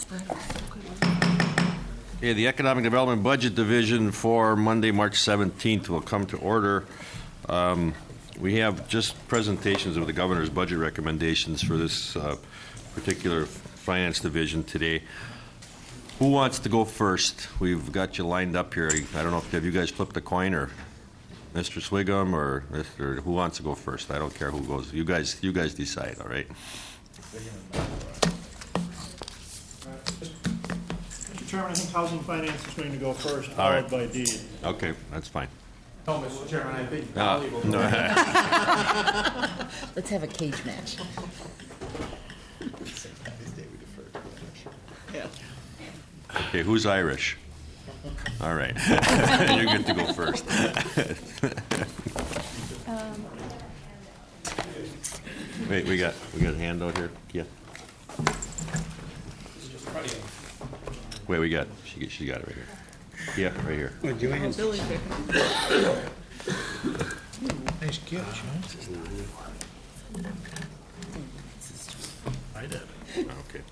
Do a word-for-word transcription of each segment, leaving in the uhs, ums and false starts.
Okay, the Economic Development Budget Division for Monday, March seventeenth will come to order. Um, we have just presentations of the governor's budget recommendations for this uh, particular finance division today. Who wants to go first? We've got you lined up here. I don't know if have you guys flipped a coin, or Mister Swigum, or Mister Who wants to go first? I don't care who goes. You guys, you guys decide. All right. Mister Chairman, I think Housing Finance is going to go first, All followed right. by Deed. Okay, that's fine. No, Mister Chairman, I think Uh, Dolly will no. Let's have a cage match. Okay, who's Irish? All right. You get to go first. Um, Wait, we got we got a handout here. Yeah. Wait, we got she she got it right here. Yeah, right here. Oh, Joanne's. Billy pick. Nice catch, huh? I did. Okay.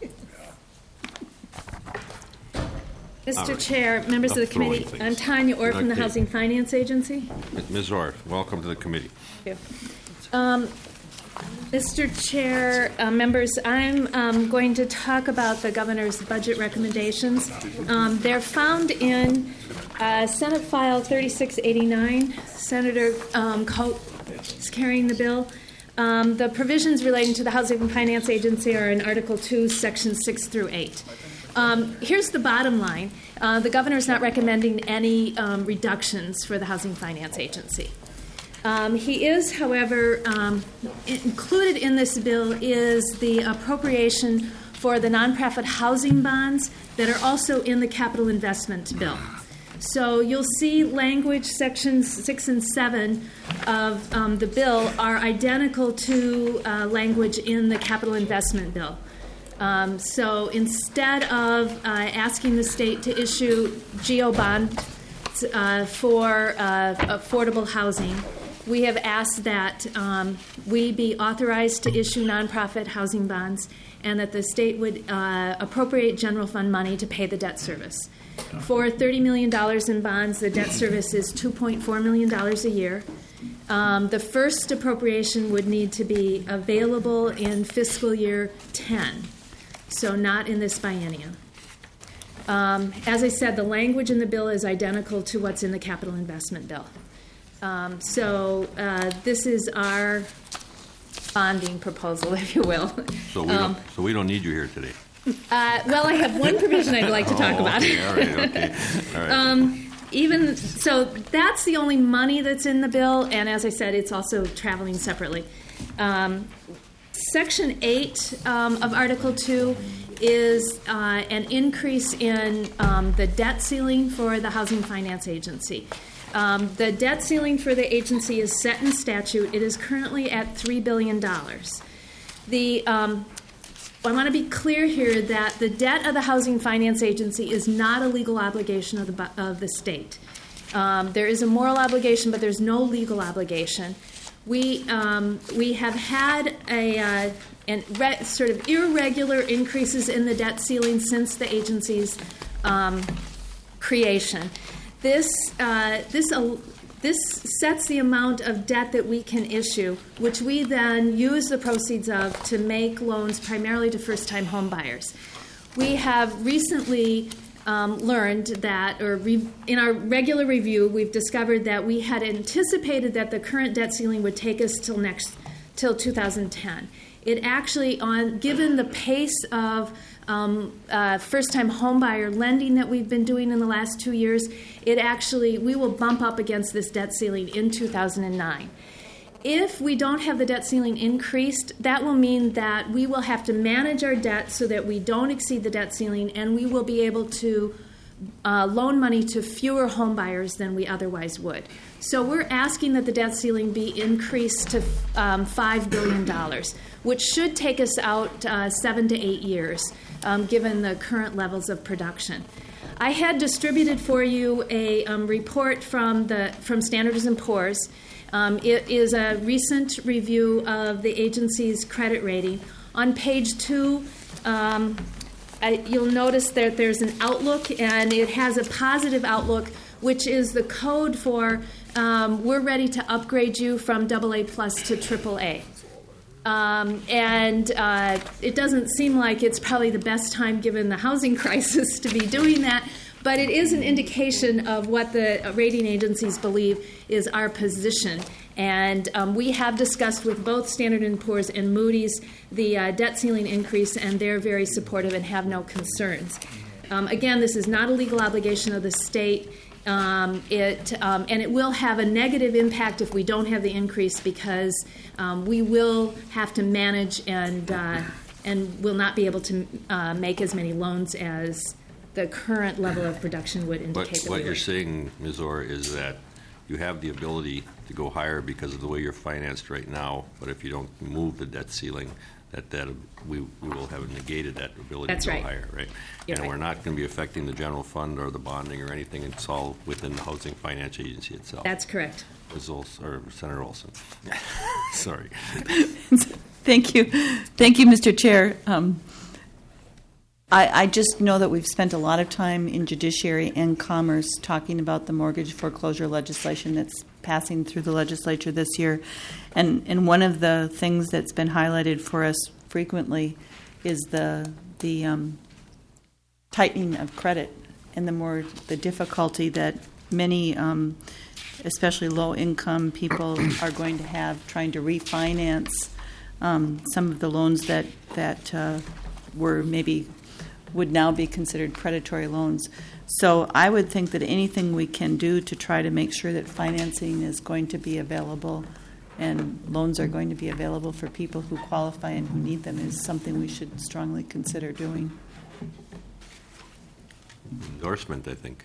Mister right. Chair, members Stop of the committee, throwing I'm things. Tanya Orr from the Okay. Housing Finance Agency. Miz Orr, welcome to the committee. Thank you. Um, Mister Chair, uh, members, I'm um, going to talk about the governor's budget recommendations. Um, they're found in uh, Senate File thirty-six eighty-nine. Senator um, Coate is carrying the bill. Um, the provisions relating to the Housing Finance Agency are in Article two, Sections six through eight. Um, here's the bottom line. Uh, the governor is not recommending any um, reductions for the Housing Finance Agency. Um, he is, however, um, included in this bill is the appropriation for the nonprofit housing bonds that are also in the capital investment bill. So you'll see language, sections six and seven of um, the bill are identical to uh, language in the capital investment bill. Um, so instead of uh, asking the state to issue GEO bonds uh, for uh, affordable housing, we have asked that um, we be authorized to issue nonprofit housing bonds and that the state would uh, appropriate general fund money to pay the debt service. For thirty million dollars in bonds, the debt service is two point four million dollars a year. Um, the first appropriation would need to be available in fiscal year ten. So not in this biennium. Um, as I said, the language in the bill is identical to what's in the capital investment bill. Um, so uh, this is our bonding proposal, if you will. So we Um, don't so we don't need you here today. Uh, well, I have one provision I'd like to talk Oh, about. okay, all right, okay, all right. Um, even so, that's the only money that's in the bill, and as I said, it's also traveling separately. Um, Section eight um, of Article two is uh, an increase in um, the debt ceiling for the Housing Finance Agency. Um, the debt ceiling for the agency is set in statute. It is currently at three billion dollars. The um, I want to be clear here that the debt of the Housing Finance Agency is not a legal obligation of the, bu- of the state. Um, there is a moral obligation, but there's no legal obligation. We um, we have had a uh, an re- sort of irregular increases in the debt ceiling since the agency's um, creation. This uh, this uh, this sets the amount of debt that we can issue, which we then use the proceeds of to make loans primarily to first-time home buyers. We have recently um, learned that, or re- in our regular review, we've discovered that we had anticipated that the current debt ceiling would take us till next till two thousand ten. It actually, on given the pace of um, uh, first-time homebuyer lending that we've been doing in the last two years, it actually we will bump up against this debt ceiling in two thousand nine. If we don't have the debt ceiling increased, that will mean that we will have to manage our debt so that we don't exceed the debt ceiling, and we will be able to uh, loan money to fewer home buyers than we otherwise would. So we're asking that the debt ceiling be increased to um, five billion dollars, which should take us out uh, seven to eight years, um, given the current levels of production. I had distributed for you a um, report from the from Standard and Poor's. Um, it is a recent review of the agency's credit rating. On page two, um, I, you'll notice that there's an outlook, and it has a positive outlook, which is the code for um, we're ready to upgrade you from double A plus to triple A. Um, and uh, it doesn't seem like it's probably the best time, given the housing crisis, to be doing that. But it is an indication of what the rating agencies believe is our position. And um, we have discussed with both Standard and Poor's and Moody's the uh, debt ceiling increase, and they're very supportive and have no concerns. Um, again, this is not a legal obligation of the state. Um, it um, and it will have a negative impact if we don't have the increase, because um, we will have to manage and uh, and will not be able to uh, make as many loans as the current level of production would indicate. But that what we you're would. saying, Miz Orr, is that you have the ability to go higher because of the way you're financed right now. But if you don't move the debt ceiling, that that we, we will have negated that ability That's to go right. higher, right? You're and right. we're not going to be affecting the general fund or the bonding or anything. It's all within the Housing Finance Agency itself. That's correct. Miz Olson, or Senator Olson. Sorry. Thank you. Thank you, Mister Chair. Um, I, I just know that we've spent a lot of time in Judiciary and Commerce talking about the mortgage foreclosure legislation that's passing through the legislature this year. And, and one of the things that's been highlighted for us frequently is the, the um, tightening of credit and the more the difficulty that many, um, especially low-income people, are going to have trying to refinance um, some of the loans that, that uh, were maybe would now be considered predatory loans. So I would think that anything we can do to try to make sure that financing is going to be available and loans are going to be available for people who qualify and who need them is something we should strongly consider doing. Endorsement, I think.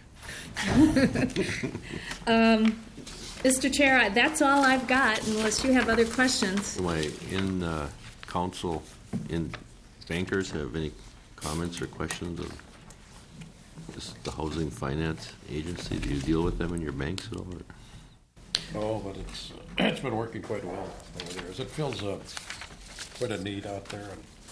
um, Mister Chair, that's all I've got, unless you have other questions. Am I in uh, council, in bankers have any comments or questions of this, the Housing Finance Agency? Do you deal with them in your banks at all? Or? Oh, but it's uh, it's been working quite well over there. It fills a, quite a need out there.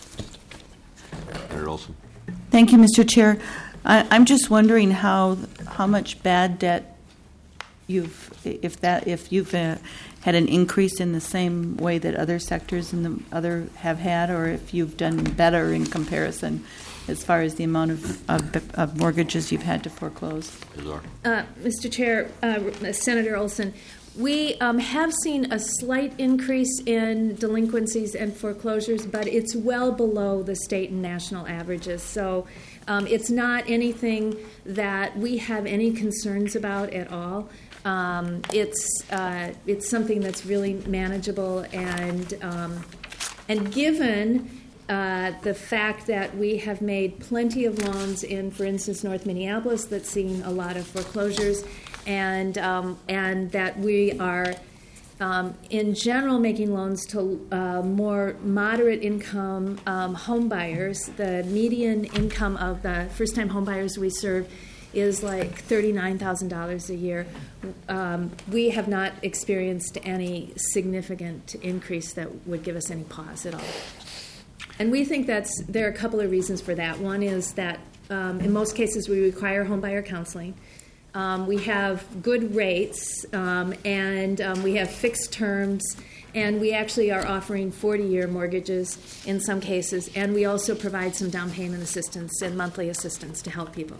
Senator Olson. Thank you, Mister Chair. I, I'm just wondering how how much bad debt you've if that if you've uh, had an increase in the same way that other sectors in the other have had, or if you've done better in comparison as far as the amount of, of, of mortgages you've had to foreclose. Uh, Mister Chair, uh, Senator Olson, we um, have seen a slight increase in delinquencies and foreclosures, but it's well below the state and national averages. So um, it's not anything that we have any concerns about at all. Um, it's uh, it's something that's really manageable, and um, and given uh, the fact that we have made plenty of loans in, for instance, North Minneapolis, that's seeing a lot of foreclosures, and um, and that we are um, in general making loans to uh, more moderate income um, home buyers. The median income of the first time home buyers we serve is like thirty-nine thousand dollars a year. Um, we have not experienced any significant increase that would give us any pause at all. And we think that's there are a couple of reasons for that. One is that um, in most cases we require home buyer counseling. Um, we have good rates, um, and um, we have fixed terms, and we actually are offering forty-year mortgages in some cases, and we also provide some down payment assistance and monthly assistance to help people.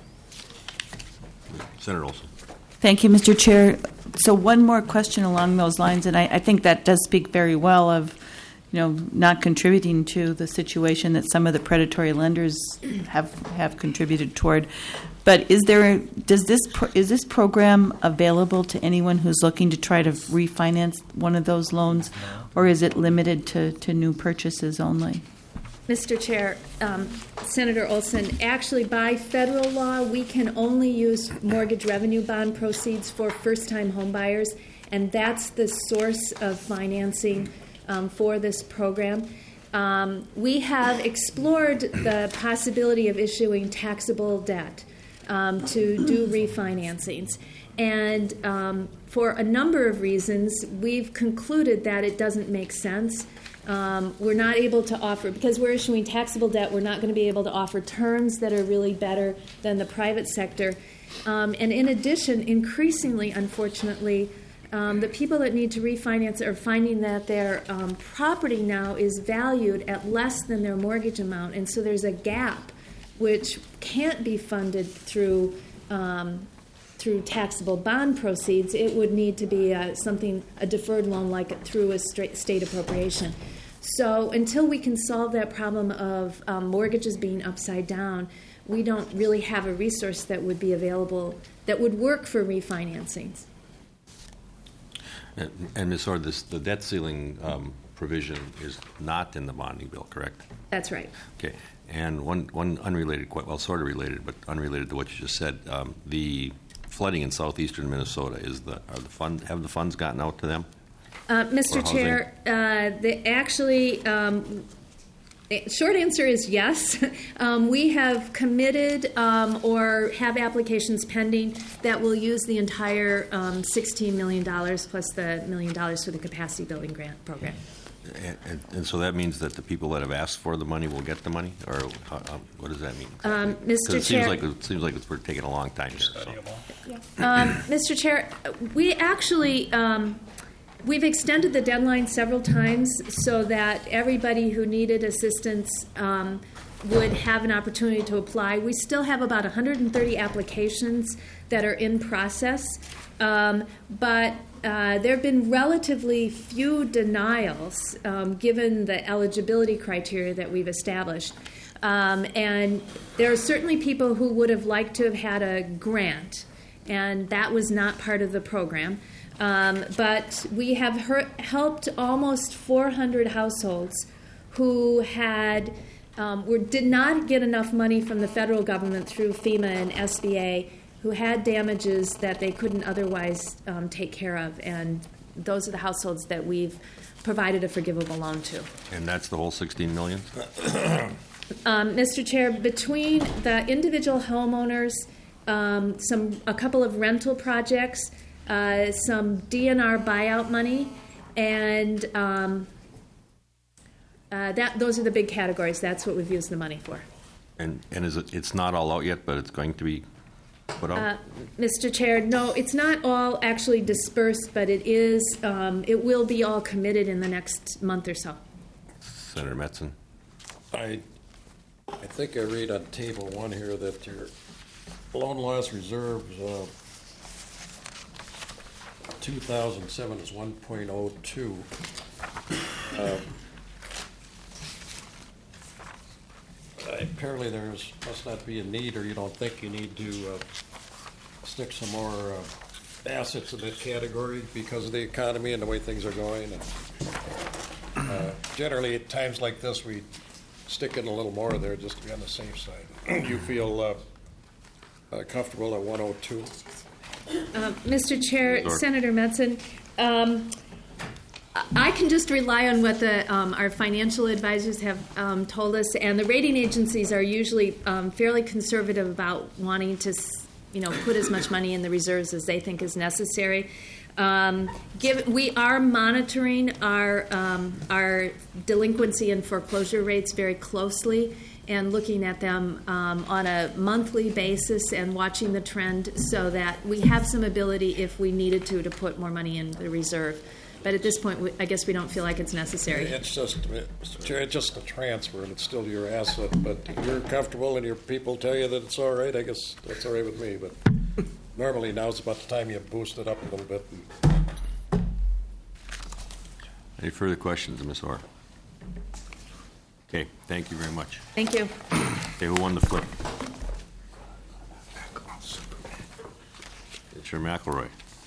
Senator Olson. Thank you, Mister Chair. So one more question along those lines, and I, I think that does speak very well of, you know, not contributing to the situation that some of the predatory lenders have have contributed toward. But is there does this is this program available to anyone who's looking to try to refinance one of those loans, or is it limited to, to new purchases only? Mister Chair, um, Senator Olson, actually by federal law, we can only use mortgage revenue bond proceeds for first-time homebuyers, and that's the source of financing um, for this program. Um, we have explored the possibility of issuing taxable debt um, to do refinancings. And um, for a number of reasons, we've concluded that it doesn't make sense. Um, we're not able to offer, because we're issuing taxable debt, we're not going to be able to offer terms that are really better than the private sector. Um, and in addition, increasingly, unfortunately, um, the people that need to refinance are finding that their um, property now is valued at less than their mortgage amount. And so there's a gap which can't be funded through um, through taxable bond proceeds. It would need to be uh, something, a deferred loan, like through a straight state appropriation. So until we can solve that problem of um, mortgages being upside down, we don't really have a resource that would be available that would work for refinancings. And, and Miz Orr, this, the debt ceiling um, provision is not in the bonding bill, correct? That's right. Okay. And one, one unrelated, quite well, sort of related, but unrelated to what you just said, um, the flooding in southeastern Minnesota, is the are the fund have the funds gotten out to them? Uh, Mister Chair, uh, the, actually, um, the short answer is yes. um, we have committed um, or have applications pending that will use the entire um, sixteen million dollars plus the million dollars for the capacity building grant program. And, and, and so that means that the people that have asked for the money will get the money, or how, how, what does that mean? Exactly? Um, Mister It Chair, seems like it seems like it's we're taking a long time here. So. um, Mister Chair, we actually um, we've extended the deadline several times so that everybody who needed assistance um, would have an opportunity to apply. We still have about one hundred thirty applications that are in process, um, but Uh, there have been relatively few denials um, given the eligibility criteria that we've established. Um, and there are certainly people who would have liked to have had a grant, and that was not part of the program. Um, but we have her- helped almost four hundred households who had um, were, did not get enough money from the federal government through FEMA and S B A, who had damages that they couldn't otherwise um, take care of. And those are the households that we've provided a forgivable loan to. And that's the whole sixteen million? Um, Mister Chair, between the individual homeowners, um, some a couple of rental projects, uh, some D N R buyout money, and um, uh, that those are the big categories. That's what we've used the money for. And and is it? It's not all out yet, but it's going to be put out. Uh, Mister Chair, no, it's not all actually dispersed, but it is. Um, it will be all committed in the next month or so. Senator Metzen. I, I think I read on table one here that your loan loss reserves, uh, two thousand seven is one point oh two. Um, apparently there's, must not be a need, or you don't think you need to uh, stick some more uh, assets in that category because of the economy and the way things are going. And, uh, generally, at times like this, we stick in a little more there just to be on the safe side. You feel uh, uh, comfortable at one oh two? Uh, Mister Chair, Sorry. Senator Metzen, um, I can just rely on what the um, our financial advisors have um, told us, and the rating agencies are usually um, fairly conservative about wanting to, you know, put as much money in the reserves as they think is necessary. Um, give, we are monitoring our um, our delinquency and foreclosure rates very closely, and looking at them um, on a monthly basis and watching the trend so that we have some ability, if we needed to, to put more money in the reserve. But at this point, we, I guess we don't feel like it's necessary. It's just, Mister Chair, it's just a transfer, and it's still your asset. But if you're comfortable and your people tell you that it's all right, I guess that's all right with me. But normally now's about the time you boost it up a little bit. Any further questions, Miz Orr? Okay, thank you very much. Thank you. Okay, who won the flip? Chair McElroy.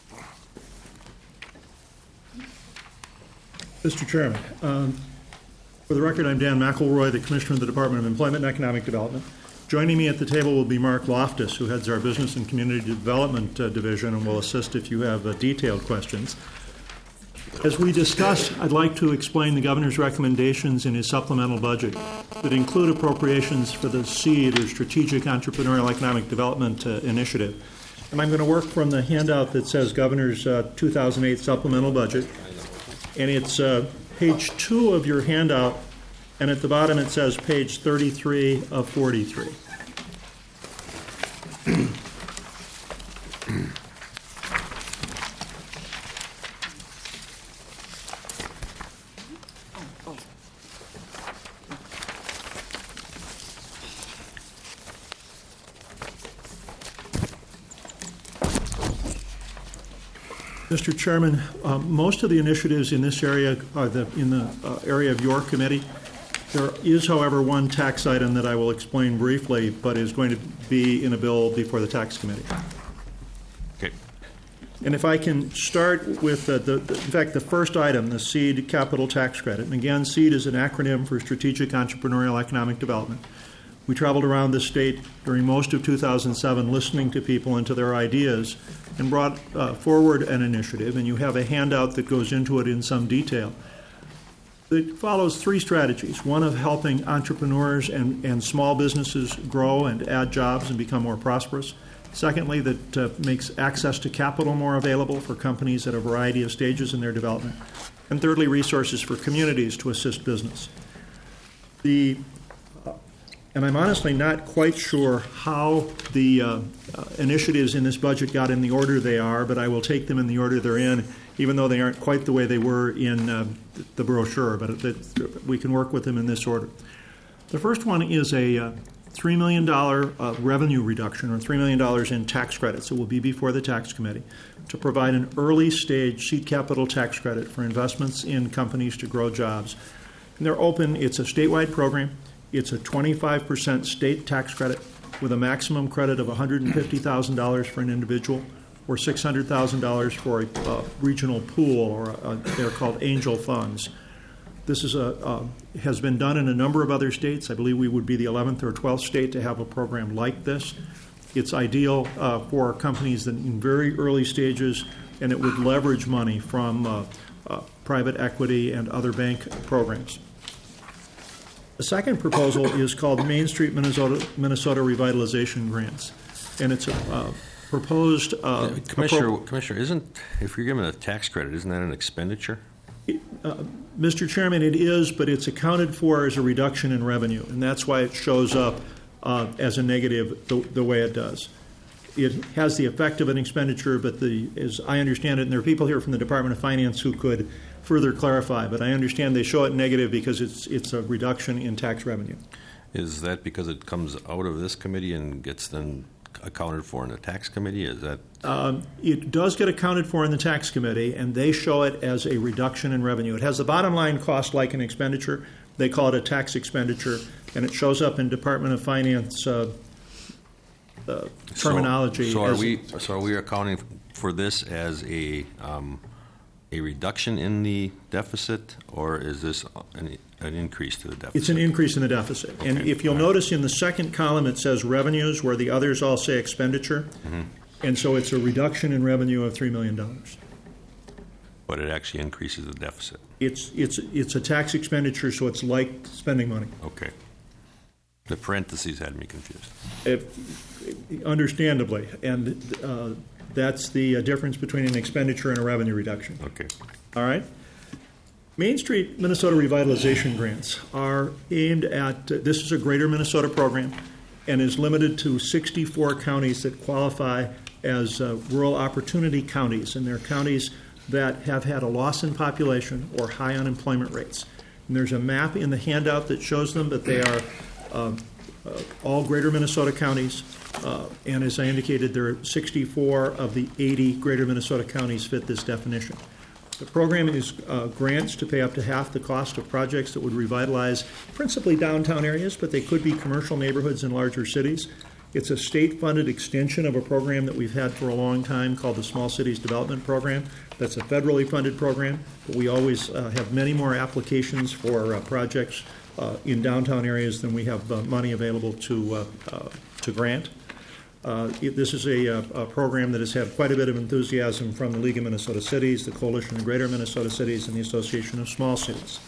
Mister Chairman, um, for the record, I'm Dan McElroy, the Commissioner of the Department of Employment and Economic Development. Joining me at the table will be Mark Loftus, who heads our Business and Community Development uh, Division and will assist if you have uh, detailed questions. As we discussed, I'd like to explain the Governor's recommendations in his supplemental budget that include appropriations for the SEED, or Strategic Entrepreneurial Economic Development uh, Initiative. And I'm going to work from the handout that says Governor's uh, two thousand eight supplemental budget. And it's uh, page two of your handout, and at the bottom it says page thirty-three of forty-three. Mister Chairman, uh, most of the initiatives in this area are the, in the uh, area of your committee. There is, however, one tax item that I will explain briefly, but is going to be in a bill before the tax committee. Okay. And if I can start with, uh, the, the, in fact, the first item, the SEED capital tax credit. And again, SEED is an acronym for Strategic Entrepreneurial Economic Development. We traveled around the state during most of two thousand seven listening to people and to their ideas and brought uh, forward an initiative, and you have a handout that goes into it in some detail. It follows three strategies, one of helping entrepreneurs and, and small businesses grow and add jobs and become more prosperous. Secondly, that uh, makes access to capital more available for companies at a variety of stages in their development. And thirdly, resources for communities to assist business. The And I'm honestly not quite sure how the uh, uh, initiatives in this budget got in the order they are, but I will take them in the order they're in, even though they aren't quite the way they were in uh, the brochure, but that we can work with them in this order. The first one is a uh, three million dollars uh, revenue reduction, or three million dollars in tax credits. It will be before the tax committee to provide an early stage seed capital tax credit for investments in companies to grow jobs. And they're open. It's a statewide program. It's a twenty-five percent state tax credit with a maximum credit of one hundred fifty thousand dollars for an individual or six hundred thousand dollars for a uh, regional pool, or a, a, they're called angel funds. This is a, uh, has been done in a number of other states. I believe we would be the eleventh or twelfth state to have a program like this. It's ideal uh, for companies that in very early stages, and it would leverage money from uh, uh, private equity and other bank programs. The second proposal is called Main Street Minnesota, Minnesota Revitalization Grants, and it's a uh, proposed. Uh, Yeah, Commissioner, appro- Commissioner, isn't, if you're given a tax credit, isn't that an expenditure? Uh, Mister Chairman, it is, but it's accounted for as a reduction in revenue, and that's why it shows up uh, as a negative the, the way it does. It has the effect of an expenditure, but the, as I understand it, and there are people here from the Department of Finance who could further clarify, but I understand they show it negative because it's it's a reduction in tax revenue. Is that because it comes out of this committee and gets then accounted for in the tax committee? Is that Um, it does get accounted for in the tax committee, and they show it as a reduction in revenue. It has the bottom line cost like an expenditure. They call it a tax expenditure, and it shows up in Department of Finance uh, uh, terminology. So, so are as- we? So are we accounting for this as a um, a reduction in the deficit, or is this an, an increase to the deficit? It's an increase in the deficit. And Okay. if you'll notice in the second column, it says revenues, where the others all say expenditure. Mm-hmm. And so it's a reduction in revenue of three million dollars. But it actually increases the deficit. It's, it's, it's a tax expenditure, so it's like spending money. Okay. The parentheses had me confused. It, understandably. And uh, that's the uh, difference between an expenditure and a revenue reduction. Okay. All right? Main Street Minnesota Revitalization Grants are aimed at, uh, this is a Greater Minnesota program, and is limited to sixty-four counties that qualify as uh, rural opportunity counties, and they're counties that have had a loss in population or high unemployment rates. And there's a map in the handout that shows them, but they are um, uh, all Greater Minnesota counties, uh, and as I indicated, there are sixty-four of the eighty Greater Minnesota counties fit this definition. The program is uh, grants to pay up to half the cost of projects that would revitalize principally downtown areas, but they could be commercial neighborhoods in larger cities. It's a state-funded extension of a program that we've had for a long time called the Small Cities Development Program. That's a federally funded program, but we always uh, have many more applications for uh, projects uh, in downtown areas than we have uh, money available to, uh, uh, to grant. Uh, it, this is a, a program that has had quite a bit of enthusiasm from the League of Minnesota Cities, the Coalition of Greater Minnesota Cities, and the Association of Small Cities.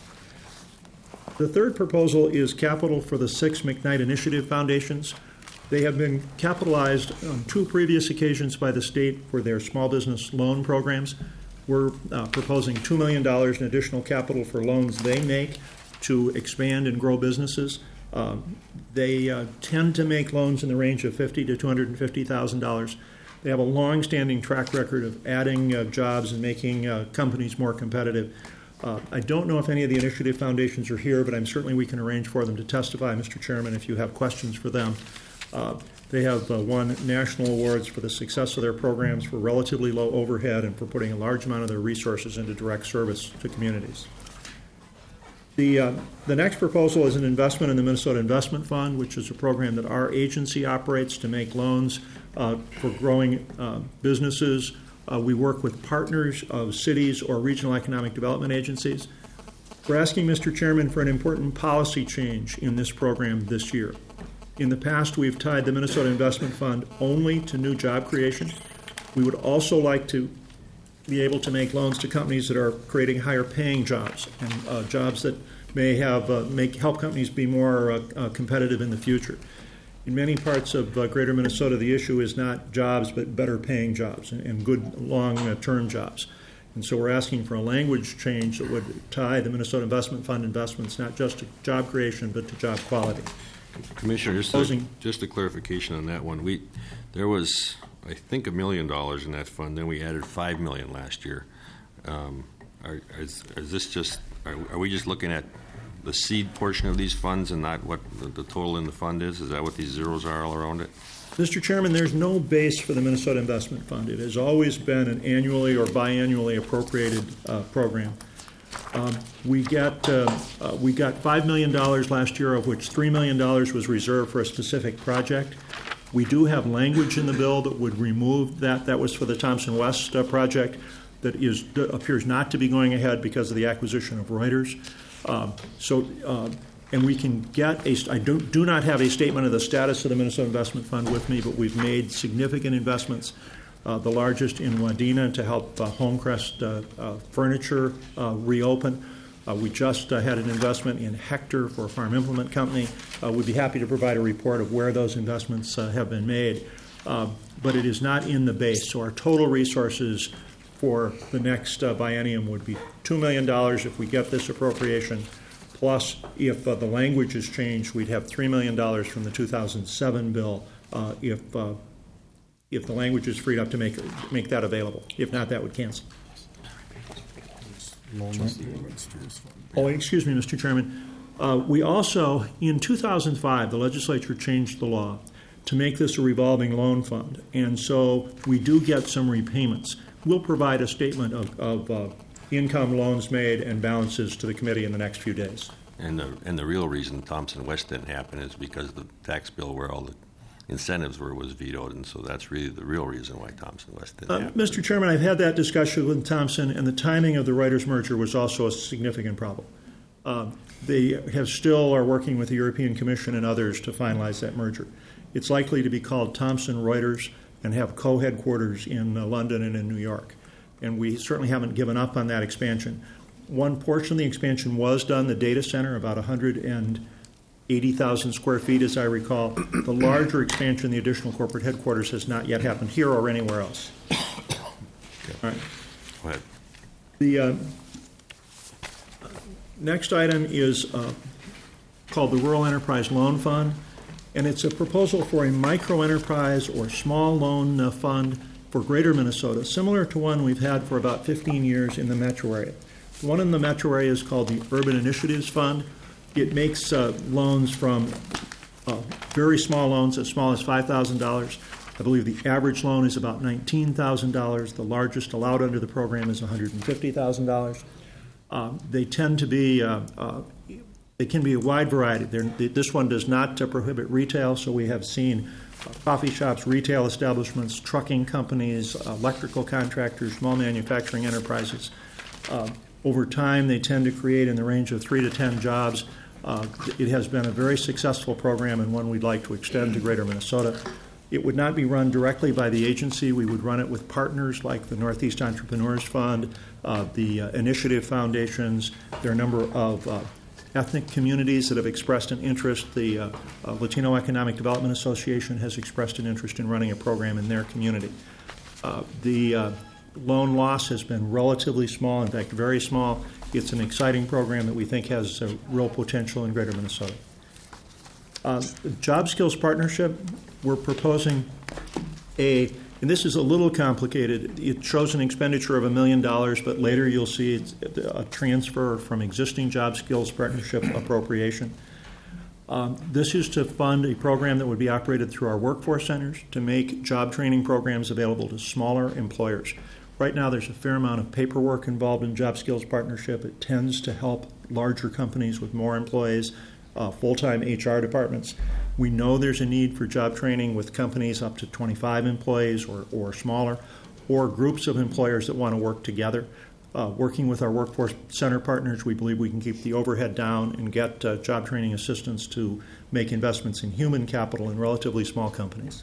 The third proposal is capital for the six McKnight Initiative Foundations. They have been capitalized on two previous occasions by the state for their small business loan programs. we're uh, proposing two million dollars in additional capital for loans they make to expand and grow businesses. Um, they uh, tend to make loans in the range of fifty thousand to two hundred fifty thousand dollars. They have a long-standing track record of adding uh, jobs and making uh, companies more competitive. Uh, I don't know if any of the initiative foundations are here, but I'm certainly we can arrange for them to testify, Mister Chairman, if you have questions for them. Uh, they have uh, won national awards for the success of their programs, for relatively low overhead, and for putting a large amount of their resources into direct service to communities. The, uh, the next proposal is an investment in the Minnesota Investment Fund, which is a program that our agency operates to make loans uh, for growing uh, businesses. Uh, we work with partners of cities or regional economic development agencies. We're asking, Mister Chairman, for an important policy change in this program this year. In the past, we've tied the Minnesota Investment Fund only to new job creation. We would also like to be able to make loans to companies that are creating higher paying jobs and uh, jobs that may have uh, make help companies be more uh, uh, competitive in the future. In many parts of uh, greater Minnesota, the issue is not jobs but better paying jobs and, and good long uh, term jobs. And so we're asking for a language change that would tie the Minnesota Investment Fund investments not just to job creation but to job quality. Commissioner, just a, Closing. just a clarification on that one. We there was, I think, a million dollars in that fund. Then we added five million last year. Um, are, is, is this just? Are, are we just looking at the seed portion of these funds and not what the, the total in the fund is? Is that what these zeros are all around it? Mister Chairman, there's no base for the Minnesota Investment Fund. It has always been an annually or biannually appropriated uh, program. Um, we got uh, uh, we got five million dollars last year, of which three million dollars was reserved for a specific project. We do have language in the bill that would remove that. That was for the Thompson West uh, project that is appears not to be going ahead because of the acquisition of Reuters. Um, so, uh, and we can get a. I do, do not have a statement of the status of the Minnesota Investment Fund with me, but we've made significant investments. Uh, the largest in Wadena to help uh, Homecrest uh, uh, Furniture uh, reopen. Uh, we just uh, had an investment in Hector for a farm implement company. Uh, we'd be happy to provide a report of where those investments uh, have been made. Uh, but it is not in the base. So our total resources for the next uh, biennium would be two million dollars if we get this appropriation. Plus, if uh, the language is changed, we'd have three million dollars from the two thousand seven bill uh, if uh, if the language is freed up to make make that available. If not, that would cancel. Oh, excuse me, Mister Chairman. Uh, we also, in two thousand five, the legislature changed the law to make this a revolving loan fund, and so we do get some repayments. We'll provide a statement of, of uh, income, loans made, and balances to the committee in the next few days. And the and the real reason Thompson West didn't happen is because the tax bill where all the incentives were was vetoed, and so that's really the real reason why Thompson West didn't Uh, happen. Mister Chairman, I've had that discussion with Thompson, and the timing of the Reuters merger was also a significant problem. Uh, they have still are working with the European Commission and others to finalize that merger. It's likely to be called Thomson Reuters and have co-headquarters in uh, London and in New York. And we certainly haven't given up on that expansion. One portion of the expansion was done, the data center, about one hundred eighty thousand square feet, as I recall. The larger expansion, the additional corporate headquarters, has not yet happened here or anywhere else. All right. Go ahead. The uh, next item is uh, called the Rural Enterprise Loan Fund, and it's a proposal for a microenterprise or small loan uh, fund for Greater Minnesota, similar to one we've had for about fifteen years in the metro area. The one in the metro area is called the Urban Initiatives Fund. It makes uh, loans from uh, very small loans, as small as five thousand dollars. I believe the average loan is about nineteen thousand dollars. The largest allowed under the program is one hundred fifty thousand dollars. Um, they tend to be, uh, uh, they can be a wide variety. They're, this one does not uh, prohibit retail, so we have seen uh, coffee shops, retail establishments, trucking companies, uh, electrical contractors, small manufacturing enterprises. Uh, over time, they tend to create in the range of three to ten jobs. Uh, it has been a very successful program and one we'd like to extend to Greater Minnesota. It would not be run directly by the agency. We would run it with partners like the Northeast Entrepreneurs Fund, uh, the uh, Initiative Foundations. There are a number of uh, ethnic communities that have expressed an interest. The uh, uh, Latino Economic Development Association has expressed an interest in running a program in their community. Uh, the uh, loan loss has been relatively small, in fact, very small. It's an exciting program that we think has a real potential in Greater Minnesota. Uh, the Job Skills Partnership, we're proposing a, and this is a little complicated, it shows an expenditure of a million dollars, but later you'll see it's a transfer from existing Job Skills Partnership appropriation. Um, this is to fund a program that would be operated through our workforce centers to make job training programs available to smaller employers. Right now there's a fair amount of paperwork involved in Job Skills Partnership. It tends to help larger companies with more employees, uh, full-time H R departments. We know there's a need for job training with companies up to twenty-five employees or, or smaller, or groups of employers that want to work together. Uh, working with our workforce center partners, we believe we can keep the overhead down and get uh, job training assistance to make investments in human capital in relatively small companies.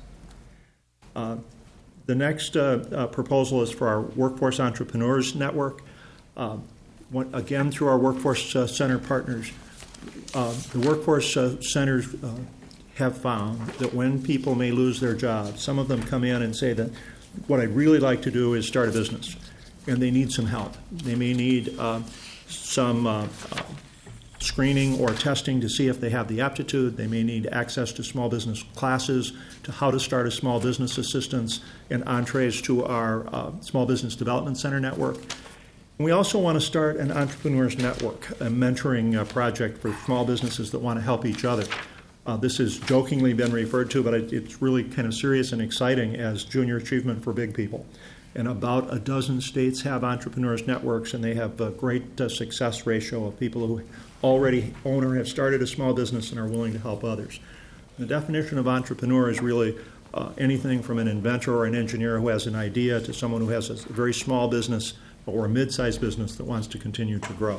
Uh, the next uh, uh, proposal is for our Workforce Entrepreneurs Network. Uh, one, again, through our workforce uh, center partners, uh, the workforce uh, centers uh, have found that when people may lose their jobs, some of them come in and say that what I'd really like to do is start a business, and they need some help. They may need uh, some uh, uh, screening or testing to see if they have the aptitude. They may need access to small business classes, to how to start a small business assistance, and entrees to our uh, Small Business Development Center network. And we also want to start an Entrepreneurs Network, a mentoring uh, project for small businesses that want to help each other. Uh, this has jokingly been referred to, but it, it's really kind of serious and exciting as junior achievement for big people. And about a dozen states have entrepreneurs networks, and they have a great uh, success ratio of people who already own or have started a small business and are willing to help others. The definition of entrepreneur is really uh, anything from an inventor or an engineer who has an idea to someone who has a very small business or a mid-sized business that wants to continue to grow.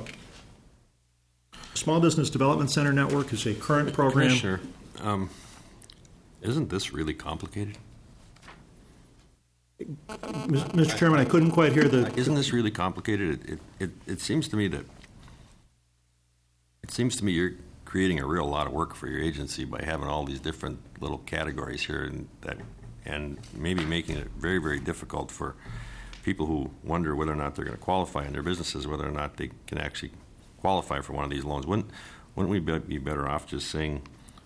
Small Business Development Center Network is a current program. Commissioner, um, isn't this really complicated? Mister Chairman, I couldn't quite hear the... Isn't this really complicated? It, it, it, it seems to me that it seems to me you're creating a real lot of work for your agency by having all these different little categories here, and that, and maybe making it very, very difficult for people who wonder whether or not they're going to qualify in their businesses, whether or not they can actually qualify for one of these loans. Wouldn't wouldn't we be better off just saying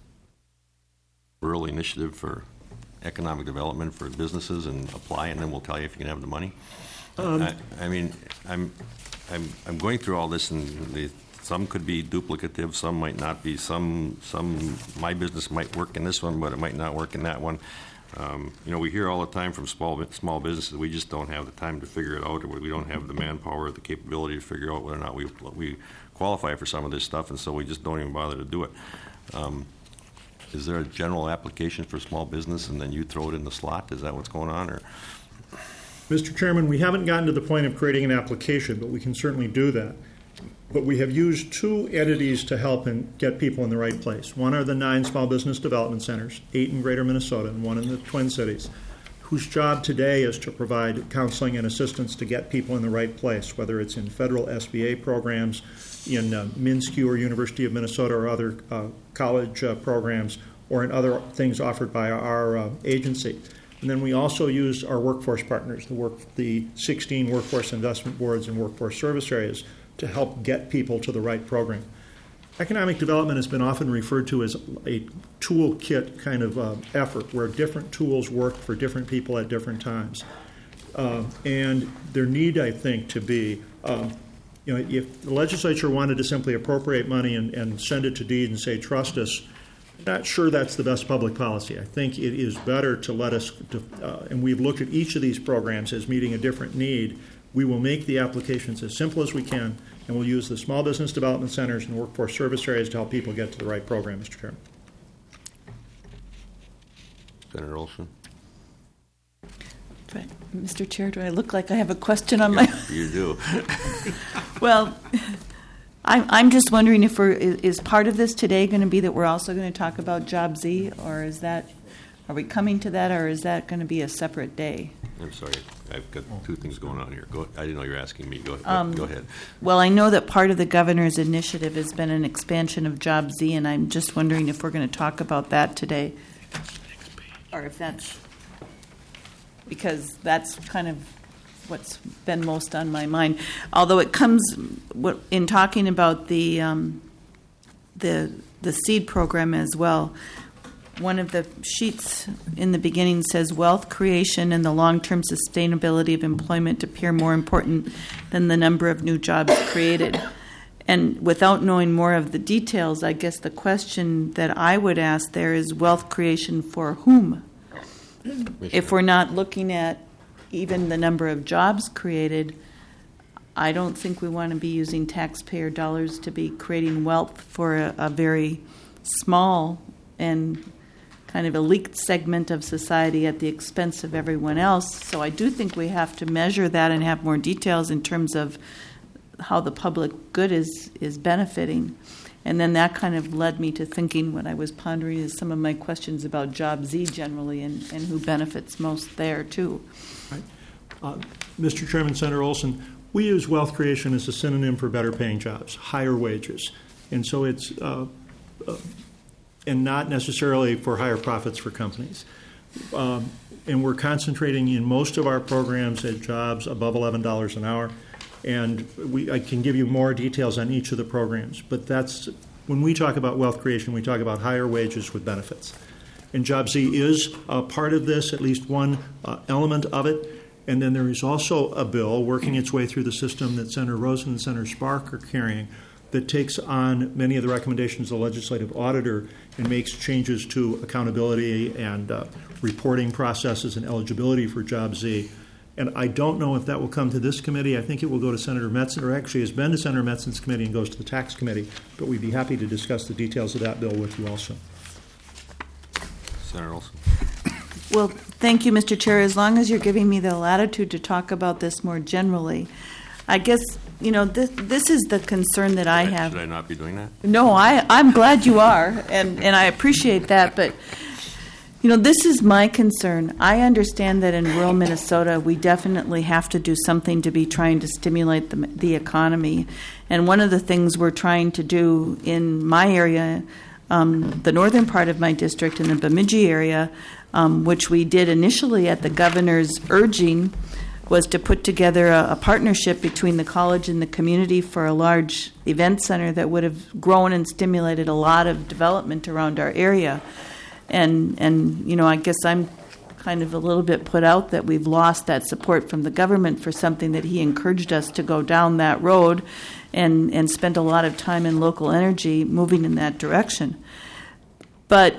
rural initiative for economic development for businesses and apply, and then we'll tell you if you can have the money? Um, I, I mean, I'm I'm I'm going through all this, and the, some could be duplicative, some might not be. Some some my business might work in this one, but it might not work in that one. Um, you know, we hear all the time from small small businesses, we just don't have the time to figure it out, or we don't have the manpower or the capability to figure out whether or not we we qualify for some of this stuff, and so we just don't even bother to do it. Um, is there a general application for small business, and then you throw it in the slot? Is that what's going on, or? Mister Chairman, we haven't gotten to the point of creating an application, but we can certainly do that. But we have used two entities to help and get people in the right place. One are the nine small business development centers, eight in Greater Minnesota and one in the Twin Cities, whose job today is to provide counseling and assistance to get people in the right place, whether it's in federal S B A programs, in uh, MnSCU or University of Minnesota or other uh, college uh, programs, or in other things offered by our uh, agency. And then we also use our workforce partners, the, work, the sixteen workforce investment boards and workforce service areas, to help get people to the right program. Economic development has been often referred to as a toolkit kind of uh, effort where different tools work for different people at different times. Uh, and there need, I think, to be, um, you know, if the legislature wanted to simply appropriate money and, and send it to DEED and say, trust us, I'm not sure that's the best public policy. I think it is better to let us, to, uh, and we've looked at each of these programs as meeting a different need. We will make the applications as simple as we can, and we'll use the small business development centers and workforce service areas to help people get to the right program, Mister Chairman. Senator Olson? Do I, Mister Chair, do I look like I have a question on my... Yeah, you do. Well, I'm, I'm just wondering if we're, is, is part of this today going to be that we're also going to talk about Job Z, or is that, are we coming to that, or is that going to be a separate day? I'm sorry. I've got two things going on here. Go, I didn't know you were asking me. Go, Um, go ahead. Well, I know that part of the governor's initiative has been an expansion of Job Z, and I'm just wondering if we're going to talk about that today, or if that's, because that's kind of what's been most on my mind. Although it comes what- in talking about the um, the the seed program as well. One of the sheets in the beginning says wealth creation and the long-term sustainability of employment appear more important than the number of new jobs created. And without knowing more of the details, I guess the question that I would ask there is wealth creation for whom? If we're not looking at even the number of jobs created, I don't think we want to be using taxpayer dollars to be creating wealth for a, a very small and kind of elite segment of society at the expense of everyone else. So I do think we have to measure that and have more details in terms of how the public good is, is benefiting. And then that kind of led me to thinking what I was pondering is some of my questions about Job Z generally and, and who benefits most there too. Right. Uh, Mister Chairman, Senator Olson, we use wealth creation as a synonym for better paying jobs, higher wages. And so it's uh, uh, and not necessarily for higher profits for companies. Um, and we're concentrating in most of our programs at jobs above eleven dollars an hour. And we, I can give you more details on each of the programs. But that's when we talk about wealth creation, we talk about higher wages with benefits. And Job Z is a part of this, at least one uh, element of it. And then there is also a bill working its way through the system that Senator Rosen and Senator Spark are carrying that takes on many of the recommendations of the legislative auditor and makes changes to accountability and uh, reporting processes and eligibility for Job Z. And I don't know if that will come to this committee. I think it will go to Senator Metzen, or actually has been to Senator Metzen's committee and goes to the tax committee. But we'd be happy to discuss the details of that bill with you also. Senator Olson. Well, thank you, Mister Chair. As long as you're giving me the latitude to talk about this more generally, I guess, you know, this, this is the concern that I have. Should I not be doing that? No, I, I'm glad you are, and, and I appreciate that. But, you know, this is my concern. I understand that in rural Minnesota, we definitely have to do something to be trying to stimulate the, the economy. And one of the things we're trying to do in my area, um, the northern part of my district, in the Bemidji area, um, which we did initially at the governor's urging, was to put together a, a partnership between the college and the community for a large event center that would have grown and stimulated a lot of development around our area. And, and you know, I guess I'm kind of a little bit put out that we've lost that support from the government for something that he encouraged us to go down that road and, and spend a lot of time and local energy moving in that direction. But,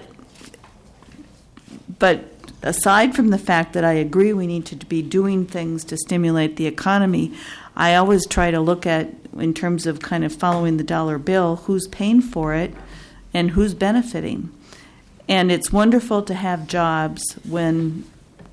but aside from the fact that I agree we need to be doing things to stimulate the economy, I always try to look at, in terms of kind of following the dollar bill, who's paying for it and who's benefiting. And it's wonderful to have jobs when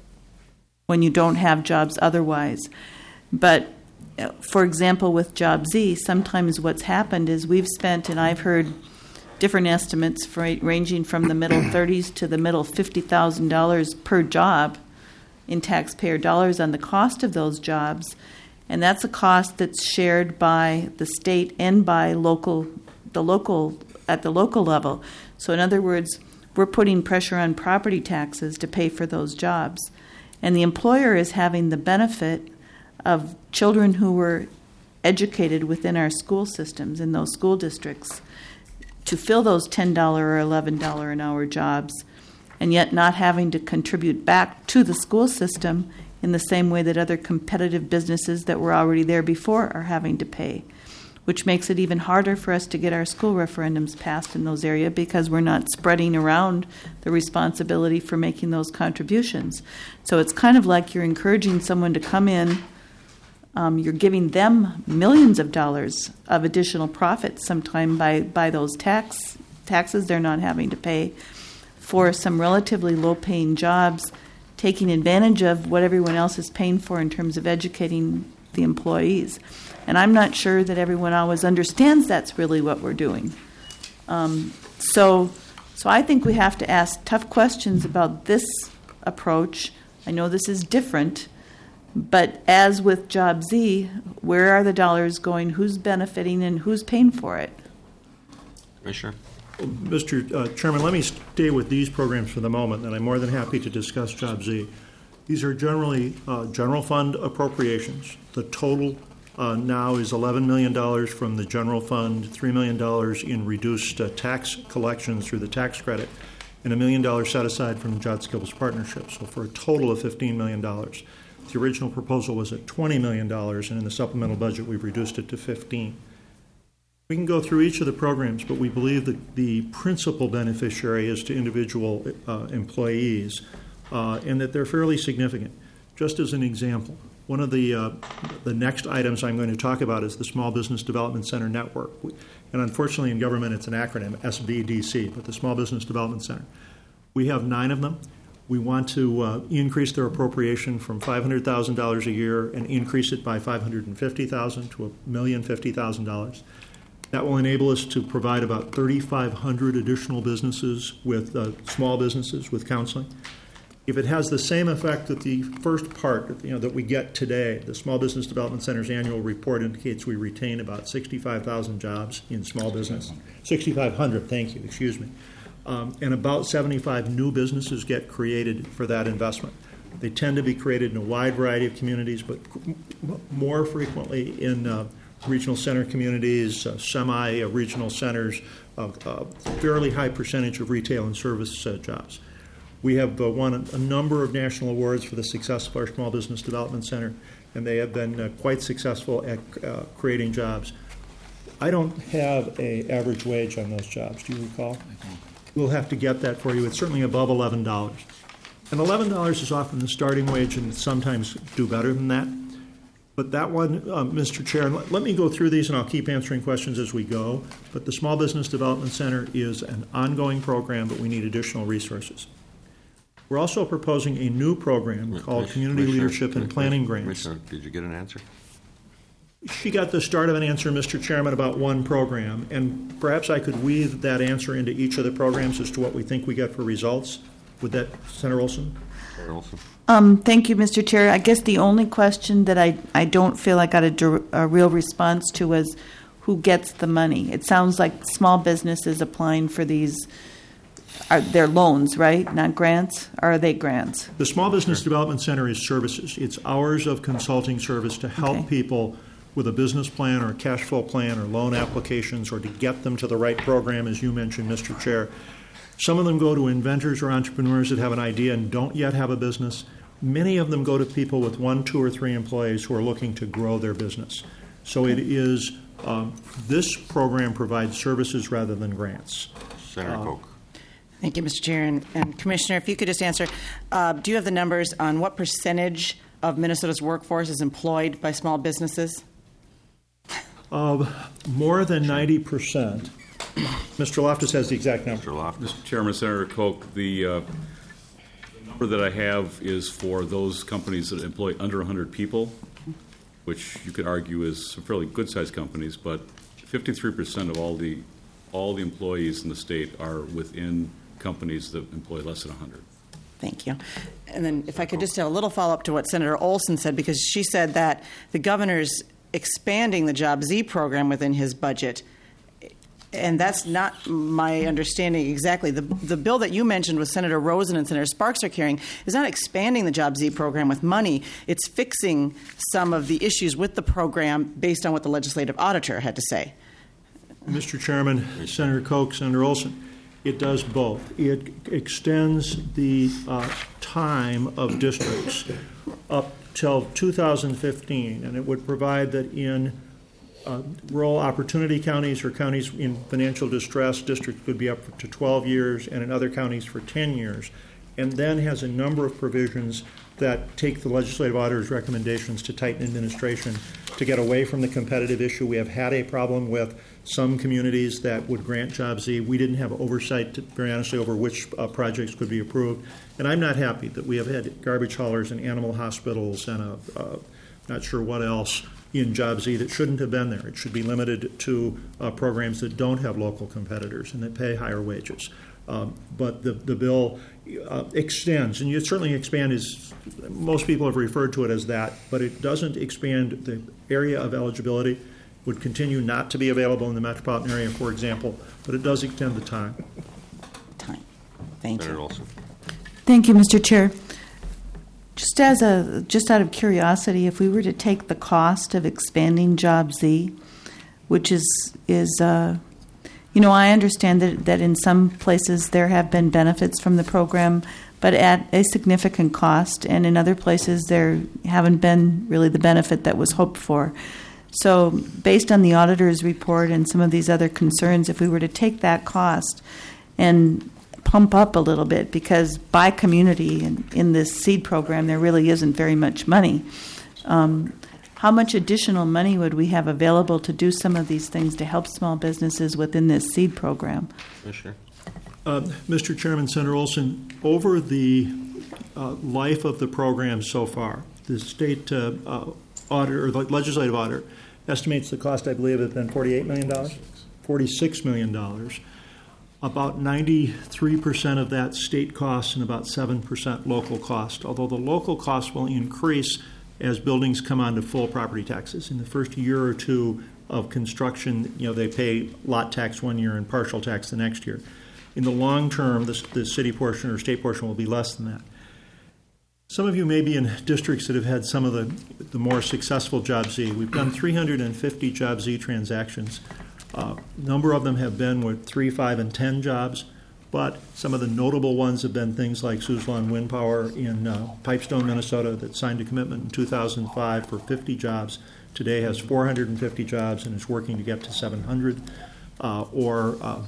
when you don't have jobs otherwise. But, for example, with Job Z, sometimes what's happened is we've spent, and I've heard different estimates for, ranging from the middle thirties to the middle fifty thousand dollars per job in taxpayer dollars on the cost of those jobs. And that's a cost that's shared by the state and by local, the local, at the local level. So in other words, we're putting pressure on property taxes to pay for those jobs. And the employer is having the benefit of children who were educated within our school systems, in those school districts, to fill those ten dollars or eleven dollars an hour jobs, and yet not having to contribute back to the school system in the same way that other competitive businesses that were already there before are having to pay, which makes it even harder for us to get our school referendums passed in those areas because we're not spreading around the responsibility for making those contributions. So it's kind of like you're encouraging someone to come in, um, you're giving them millions of dollars of additional profit sometime by, by those tax taxes they're not having to pay for some relatively low-paying jobs, taking advantage of what everyone else is paying for in terms of educating the employees. And I'm not sure that everyone always understands that's really what we're doing. Um, so, so I think we have to ask tough questions about this approach. I know this is different, but as with Job Z, where are the dollars going, who's benefiting, and who's paying for it? Commissioner? Mister Uh, Chairman, let me stay with these programs for the moment, and I'm more than happy to discuss Job Z. These are generally uh, general fund appropriations. The total uh, now is eleven million dollars from the general fund, three million dollars in reduced uh, tax collections through the tax credit, and a million dollars set aside from the Job Skills Partnership, so for a total of fifteen million dollars. The original proposal was at twenty million dollars, and in the supplemental budget, we've reduced it to fifteen. We can go through each of the programs, but we believe that the principal beneficiary is to individual uh, employees, uh, and that they're fairly significant. Just as an example, one of the uh, the next items I'm going to talk about is the Small Business Development Center Network. And unfortunately in government it's an acronym, S B D C, but the Small Business Development Center. We have nine of them. We want to uh, increase their appropriation from five hundred thousand dollars a year and increase it by five hundred fifty thousand dollars to one million fifty thousand dollars. That will enable us to provide about thirty-five hundred additional businesses with uh, small businesses with counseling. If it has the same effect that the first part, you know, that we get today, the Small Business Development Center's annual report indicates we retain about sixty-five thousand jobs in small business. sixty-five hundred, thank you, excuse me. Um, and about seventy-five new businesses get created for that investment. They tend to be created in a wide variety of communities, but more frequently in uh, regional center communities, uh, semi-regional centers, uh, uh, fairly high percentage of retail and service uh, jobs. We have uh, won a, a number of national awards for the success of our Small Business Development Center, and they have been uh, quite successful at uh, creating jobs. I don't have an average wage on those jobs. Do you recall? We'll have to get that for you. It's certainly above eleven dollars. And eleven dollars is often the starting wage, and sometimes do better than that. But that one, uh, Mister Chair, let, let me go through these, and I'll keep answering questions as we go. But the Small Business Development Center is an ongoing program, but we need additional resources. We're also proposing a new program called Community Leadership and Planning Grants. Commissioner, did you get an answer? She got the start of an answer, Mister Chairman, about one program, and perhaps I could weave that answer into each of the programs as to what we think we get for results. Would that, Senator Olson? Senator Olson. Um, thank you, Mister Chair. I guess the only question that I, I don't feel I got a, dir- a real response to was who gets the money. It sounds like small businesses applying for these, are they're loans, right? Not grants? Or are they grants? The Small Business Development Center is services. It's hours of consulting service to help Okay. people with a business plan or a cash flow plan or loan applications, or to get them to the right program, as you mentioned, Mister Chair. Some of them go to inventors or entrepreneurs that have an idea and don't yet have a business. Many of them go to people with one, two, or three employees who are looking to grow their business. So it is, um, this program provides services rather than grants. Senator Koch. Thank you, Mister Chair. And, and Commissioner, if you could just answer, uh, do you have the numbers on what percentage of Minnesota's workforce is employed by small businesses? Uh, more than ninety percent. Mister Loftus has the exact number. Mister Loftus. Mister Chairman, Senator Koch, the, uh, the number that I have is for those companies that employ under one hundred people, which you could argue is some fairly good-sized companies, but fifty-three percent of all the all the employees in the state are within companies that employ less than one hundred. Thank you. And then if I could just have a little follow-up to what Senator Olson said, because she said that the governor's expanding the Job Z program within his budget. And that's not my understanding exactly. The the bill that you mentioned with Senator Rosen and Senator Sparks are carrying is not expanding the Job Z program with money. It's fixing some of the issues with the program based on what the legislative auditor had to say. Mister Chairman, Senator Koch, Senator Olson, it does both. It extends the uh, time of districts up till two thousand fifteen, and it would provide that in uh, rural opportunity counties or counties in financial distress, districts could be up to twelve years, and in other counties for ten years, and then has a number of provisions that take the legislative auditor's recommendations to tighten administration to get away from the competitive issue. We have had a problem with some communities that would grant Job Z. We didn't have oversight, to, very honestly, over which uh, projects could be approved. And I'm not happy that we have had garbage haulers and animal hospitals and a, uh, not sure what else in Job Z that shouldn't have been there. It should be limited to uh, programs that don't have local competitors and that pay higher wages. Um, but the, the bill uh, extends, and you certainly expand is, most people have referred to it as that, but it doesn't expand the area of eligibility. Would continue not to be available in the metropolitan area, for example, but it does extend the time. Time. Thank Senator you. Olson. Thank you, Mister Chair. Just as a just out of curiosity, if we were to take the cost of expanding Job Z, which is is uh, you know, I understand that that in some places there have been benefits from the program, but at a significant cost, and in other places there haven't been really the benefit that was hoped for. So, based on the auditor's report and some of these other concerns, if we were to take that cost and pump up a little bit, because by community in, in this seed program there really isn't very much money. Um, how much additional money would we have available to do some of these things to help small businesses within this seed program? Commissioner? Uh, Mister Chairman, Senator Olson, over the uh, life of the program so far, the state uh, uh, auditor, or the legislative auditor, estimates the cost, I believe, has been forty-eight million dollars, forty-six million dollars. About ninety-three percent of that state cost and about seven percent local cost, although the local cost will increase as buildings come onto full property taxes. In the first year or two of construction, you know, they pay lot tax one year and partial tax the next year. In the long term, the, the city portion or state portion will be less than that. Some of you may be in districts that have had some of the, the more successful Job Z. We've done three hundred fifty Job Z transactions. A uh, number of them have been with three, five, and ten jobs, but some of the notable ones have been things like Suzlon Wind Power in uh, Pipestone, Minnesota, that signed a commitment in two thousand five for fifty jobs. Today has four hundred fifty jobs and is working to get to seven hundred. Uh, or uh,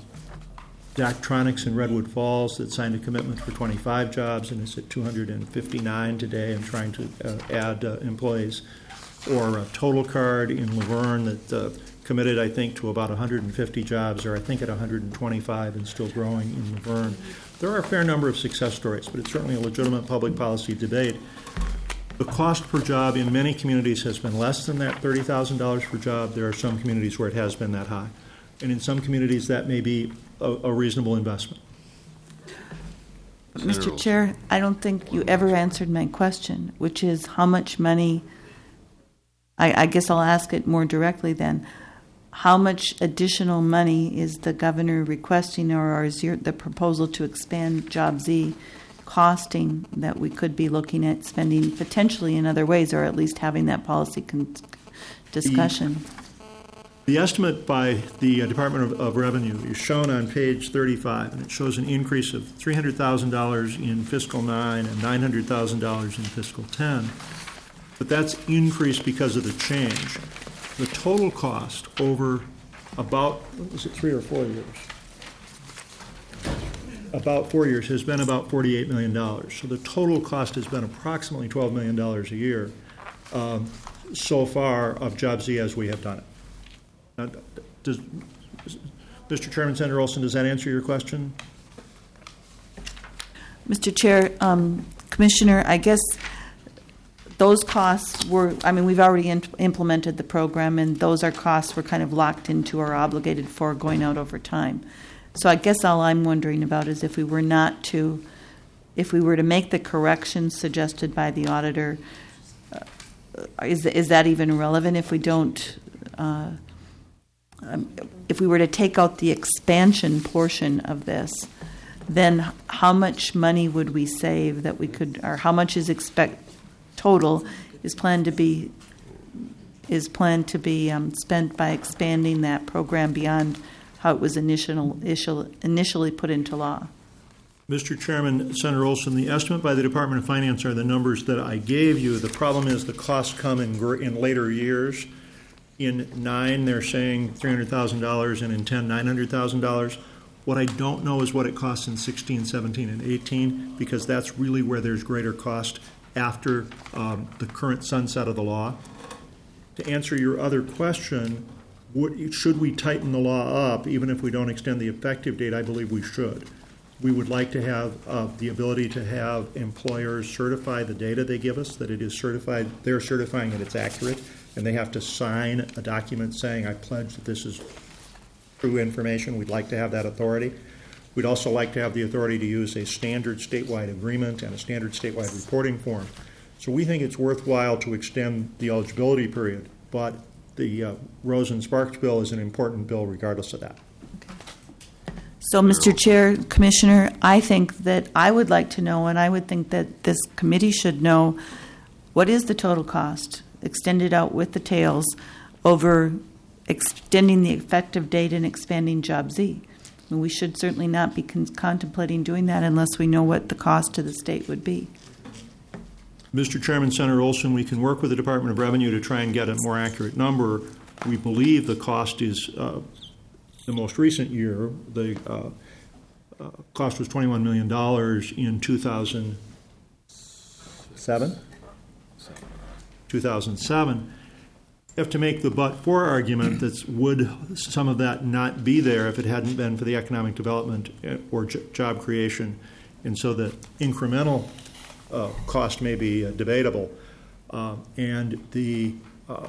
Daktronics in Redwood Falls that signed a commitment for twenty-five jobs and is at two hundred fifty-nine today and trying to uh, add uh, employees. Or uh, Total Card in Laverne that uh, committed, I think, to about one hundred fifty jobs, or I think at one hundred twenty-five and still growing in Laverne. There are a fair number of success stories, but it's certainly a legitimate public policy debate. The cost per job in many communities has been less than that thirty thousand dollars per job. There are some communities where it has been that high. And in some communities, that may be a, a reasonable investment. Mister Chair, I don't think you ever answered my question, which is how much money, I, I guess I'll ask it more directly then, how much additional money is the governor requesting, or is your, the proposal to expand Job Z costing that we could be looking at spending potentially in other ways, or at least having that policy con- discussion? The, the estimate by the uh, Department of, of Revenue is shown on page thirty-five, and it shows an increase of three hundred thousand dollars in fiscal nine and nine hundred thousand dollars in fiscal ten. But that's increased because of the change. The total cost over about, is it three or four years? About four years has been about forty-eight million dollars. So the total cost has been approximately twelve million dollars a year um, so far of Job Z as we have done it. Now, does, Mister Chairman, Senator Olson, does that answer your question? Mister Chair, um, Commissioner, I guess those costs were, I mean, we've already in, implemented the program, and those are costs we're kind of locked into or obligated for going out over time. So I guess all I'm wondering about is if we were not to, if we were to make the corrections suggested by the auditor, uh, is, is that even relevant if we don't, uh, um, if we were to take out the expansion portion of this, then how much money would we save that we could, or how much is expect total is planned to be is planned to be um, spent by expanding that program beyond how it was initial, initial, initially put into law? Mister Chairman, Senator Olson, the estimate by the Department of Finance are the numbers that I gave you. The problem is the costs come in, gr- in later years. In nine, they're saying three hundred thousand dollars, and in ten, nine hundred thousand dollars. What I don't know is what it costs in sixteen, seventeen, and eighteen, because that's really where there's greater cost after um, the current sunset of the law. To answer your other question, would, should we tighten the law up even if we don't extend the effective date? I believe we should. We would like to have uh, the ability to have employers certify the data they give us, that it is certified, they're certifying that it's accurate, and they have to sign a document saying, I pledge that this is true information. We'd like to have that authority. We'd also like to have the authority to use a standard statewide agreement and a standard statewide reporting form. So we think it's worthwhile to extend the eligibility period, but the uh, Rosen-Sparks bill is an important bill regardless of that. So, Mister Chair, Commissioner, I think that I would like to know, and I would think that this committee should know, what is the total cost, extended out with the tails, over extending the effective date and expanding Job Z? And we should certainly not be con- contemplating doing that unless we know what the cost to the state would be. Mister Chairman, Senator Olson, we can work with the Department of Revenue to try and get a more accurate number. We believe the cost is, uh, the most recent year, the uh, uh, cost was twenty-one million dollars in two thousand seven? two thousand seven. You have to make the but-for argument that would some of that not be there if it hadn't been for the economic development or j- job creation, and so the incremental uh, cost may be uh, debatable. Uh, and the uh,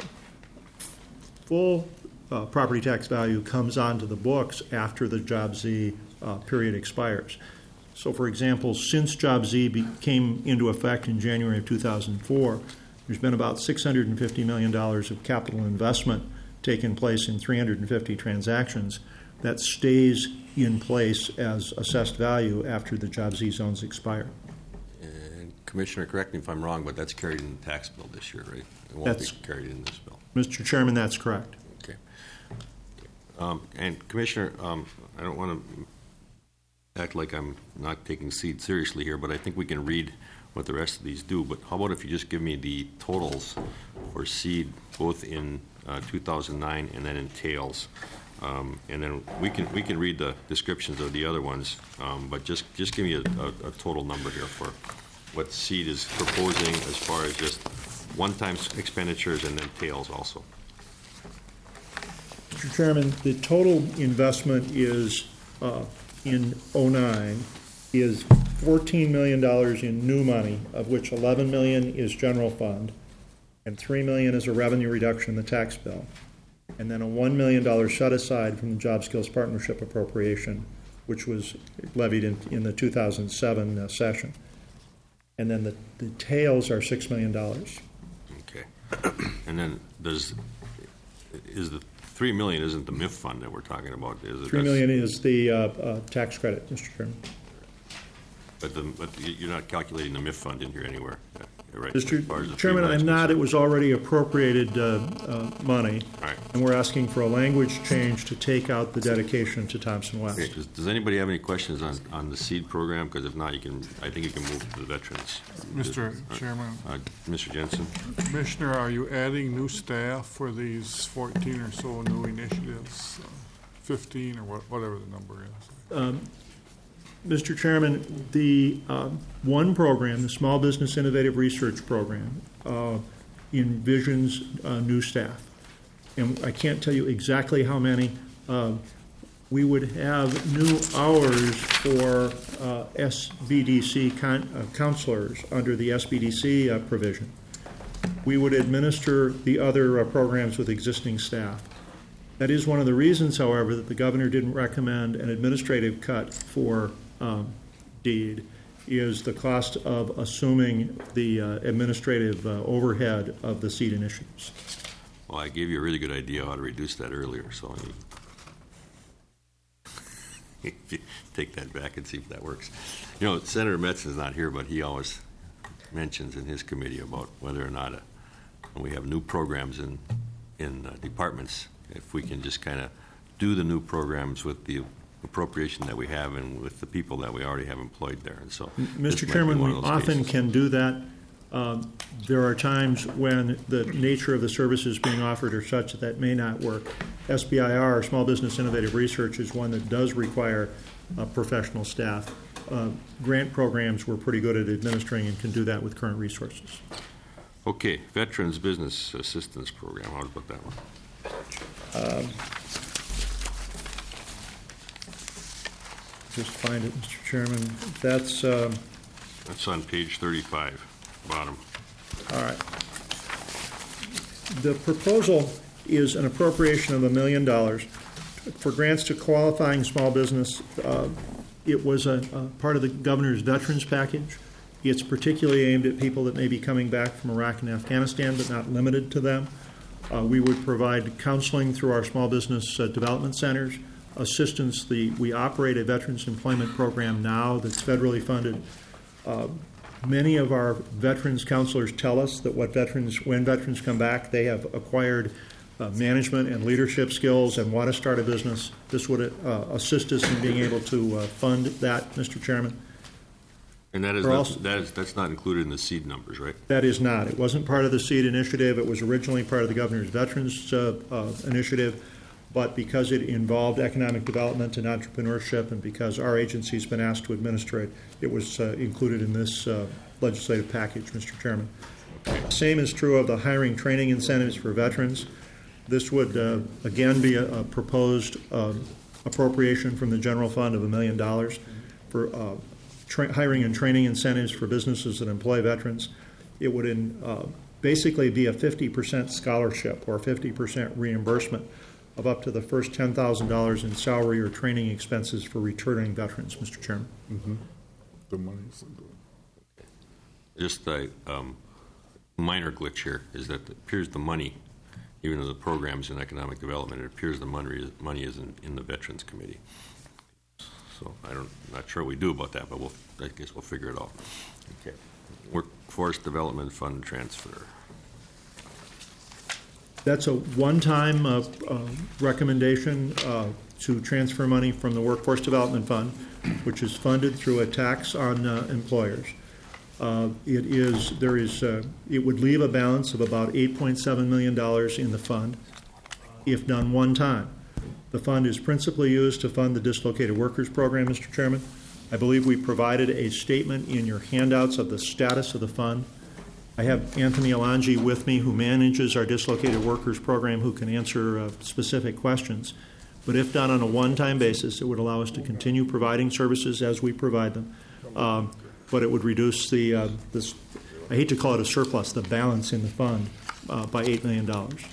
full uh, property tax value comes onto the books after the Job Z uh, period expires. So, for example, since Job Z be- came into effect in January of two thousand four, there's been about six hundred fifty million dollars of capital investment taken place in three hundred fifty transactions that stays in place as assessed value after the Job Z zones expire. And Commissioner, correct me if I'm wrong, but that's carried in the tax bill this year, right? It won't That's- be carried in this bill. Mister Chairman, that's correct. Okay. Um, and Commissioner, um, I don't want to act like I'm not taking seed seriously here, but I think we can read what the rest of these do. But how about if you just give me the totals for seed, both in uh, two thousand nine and then in tails, um, and then we can we can read the descriptions of the other ones. Um, but just just give me a, a, a total number here for what seed is proposing as far as just one-time expenditures and then tails also. Mister Chairman, the total investment is, uh, in oh nine, is fourteen million dollars in new money, of which eleven million dollars is general fund, and three million dollars is a revenue reduction in the tax bill, and then a one million dollars set aside from the Job Skills Partnership appropriation, which was levied in, in the two thousand seven uh, session. And then the, the tails are six million dollars. Okay. And then does, is the three million isn't the M I F fund that we're talking about, is it? Three million is the uh, uh, tax credit, Mister Chairman. But the, but you're not calculating the M I F fund in here anywhere, right? Mister As far as the Chairman, three I'm million's not. It concerned. was already appropriated uh, uh, money. Right. And we're asking for a language change to take out the dedication to Thompson West. Okay, does, does anybody have any questions on, on the seed program? Because if not, you can, I think you can move to the veterans. Mister Chairman, Uh, Mister Jensen? Commissioner, are you adding new staff for these fourteen or so new initiatives? Uh, fifteen or what- whatever the number is? Mister Chairman, the um, one program, the Small Business Innovative Research Program, uh, envisions uh, new staff. And I can't tell you exactly how many. Uh, we would have new hours for uh, S B D C con- uh, counselors under the S B D C uh, provision. We would administer the other uh, programs with existing staff. That is one of the reasons, however, that the governor didn't recommend an administrative cut for um, DEED, is the cost of assuming the uh, administrative uh, overhead of the seed initiatives. Well, I gave you a really good idea how to reduce that earlier, so you, if you take that back and see if that works. You know, Senator Metzen is not here, but he always mentions in his committee about whether or not a, when we have new programs in, in uh, departments, if we can just kind of do the new programs with the appropriation that we have and with the people that we already have employed there. And so, Mister this might be Chairman, one we of those often cases. can do that. Um, there are times when the nature of the services being offered are such that that may not work. S B I R, Small Business Innovative Research, is one that does require uh, professional staff. Uh, grant programs we're pretty good at administering and can do that with current resources. Okay, Veterans Business Assistance Program. How about that one? Um, just find it, Mister Chairman. That's um, That's on page thirty-five, bottom. all right. The proposal is an appropriation of a million dollars for grants to qualifying small business. Uh, it was a, a part of the governor's veterans package. It's particularly aimed at people that may be coming back from Iraq and Afghanistan, but not limited to them. Uh, we would provide counseling through our small business uh, development centers. assistance. The, we operate a Veterans Employment Program now that's federally funded. Uh, many of our veterans counselors tell us that what veterans, when veterans come back, they have acquired uh, management and leadership skills and want to start a business. This would uh, assist us in being able to uh, fund that, Mister Chairman. And that is, We're not, also- that is that's not included in the seed numbers, right? That is not. It wasn't part of the SEED initiative. It was originally part of the Governor's Veterans uh, uh, Initiative, but because it involved economic development and entrepreneurship, and because our agency's been asked to administer it, it was uh, included in this uh, legislative package, Mister Chairman. Same is true of the hiring training incentives for veterans. This would, uh, again, be a, a proposed uh, appropriation from the general fund of a million dollars for uh, tra- hiring and training incentives for businesses that employ veterans. It would in, uh, basically be a fifty percent scholarship or fifty percent reimbursement of up to the first ten thousand dollars in salary or training expenses for returning veterans, Mister Chairman. The money's Just a um, minor glitch here is that it appears the money, even though the program's in economic development, it appears the money is, money is in, in the Veterans Committee. So I don't, not sure what we do about that, but we'll, I guess we'll figure it out. Okay. Workforce Development Fund transfer. That's a one-time uh, uh, recommendation uh, to transfer money from the Workforce Development Fund, which is funded through a tax on uh, employers. Uh, it is there is uh, it would leave a balance of about eight point seven million dollars in the fund, if done one time. The fund is principally used to fund the Dislocated Workers Program, Mister Chairman. I believe we provided a statement in your handouts of the status of the fund. I have Anthony Alongi with me, who manages our Dislocated Workers Program, who can answer uh, specific questions. But if done on a one-time basis, it would allow us to continue providing services as we provide them. Um, but it would reduce the, uh, this, I hate to call it a surplus, the balance in the fund uh, by eight million dollars.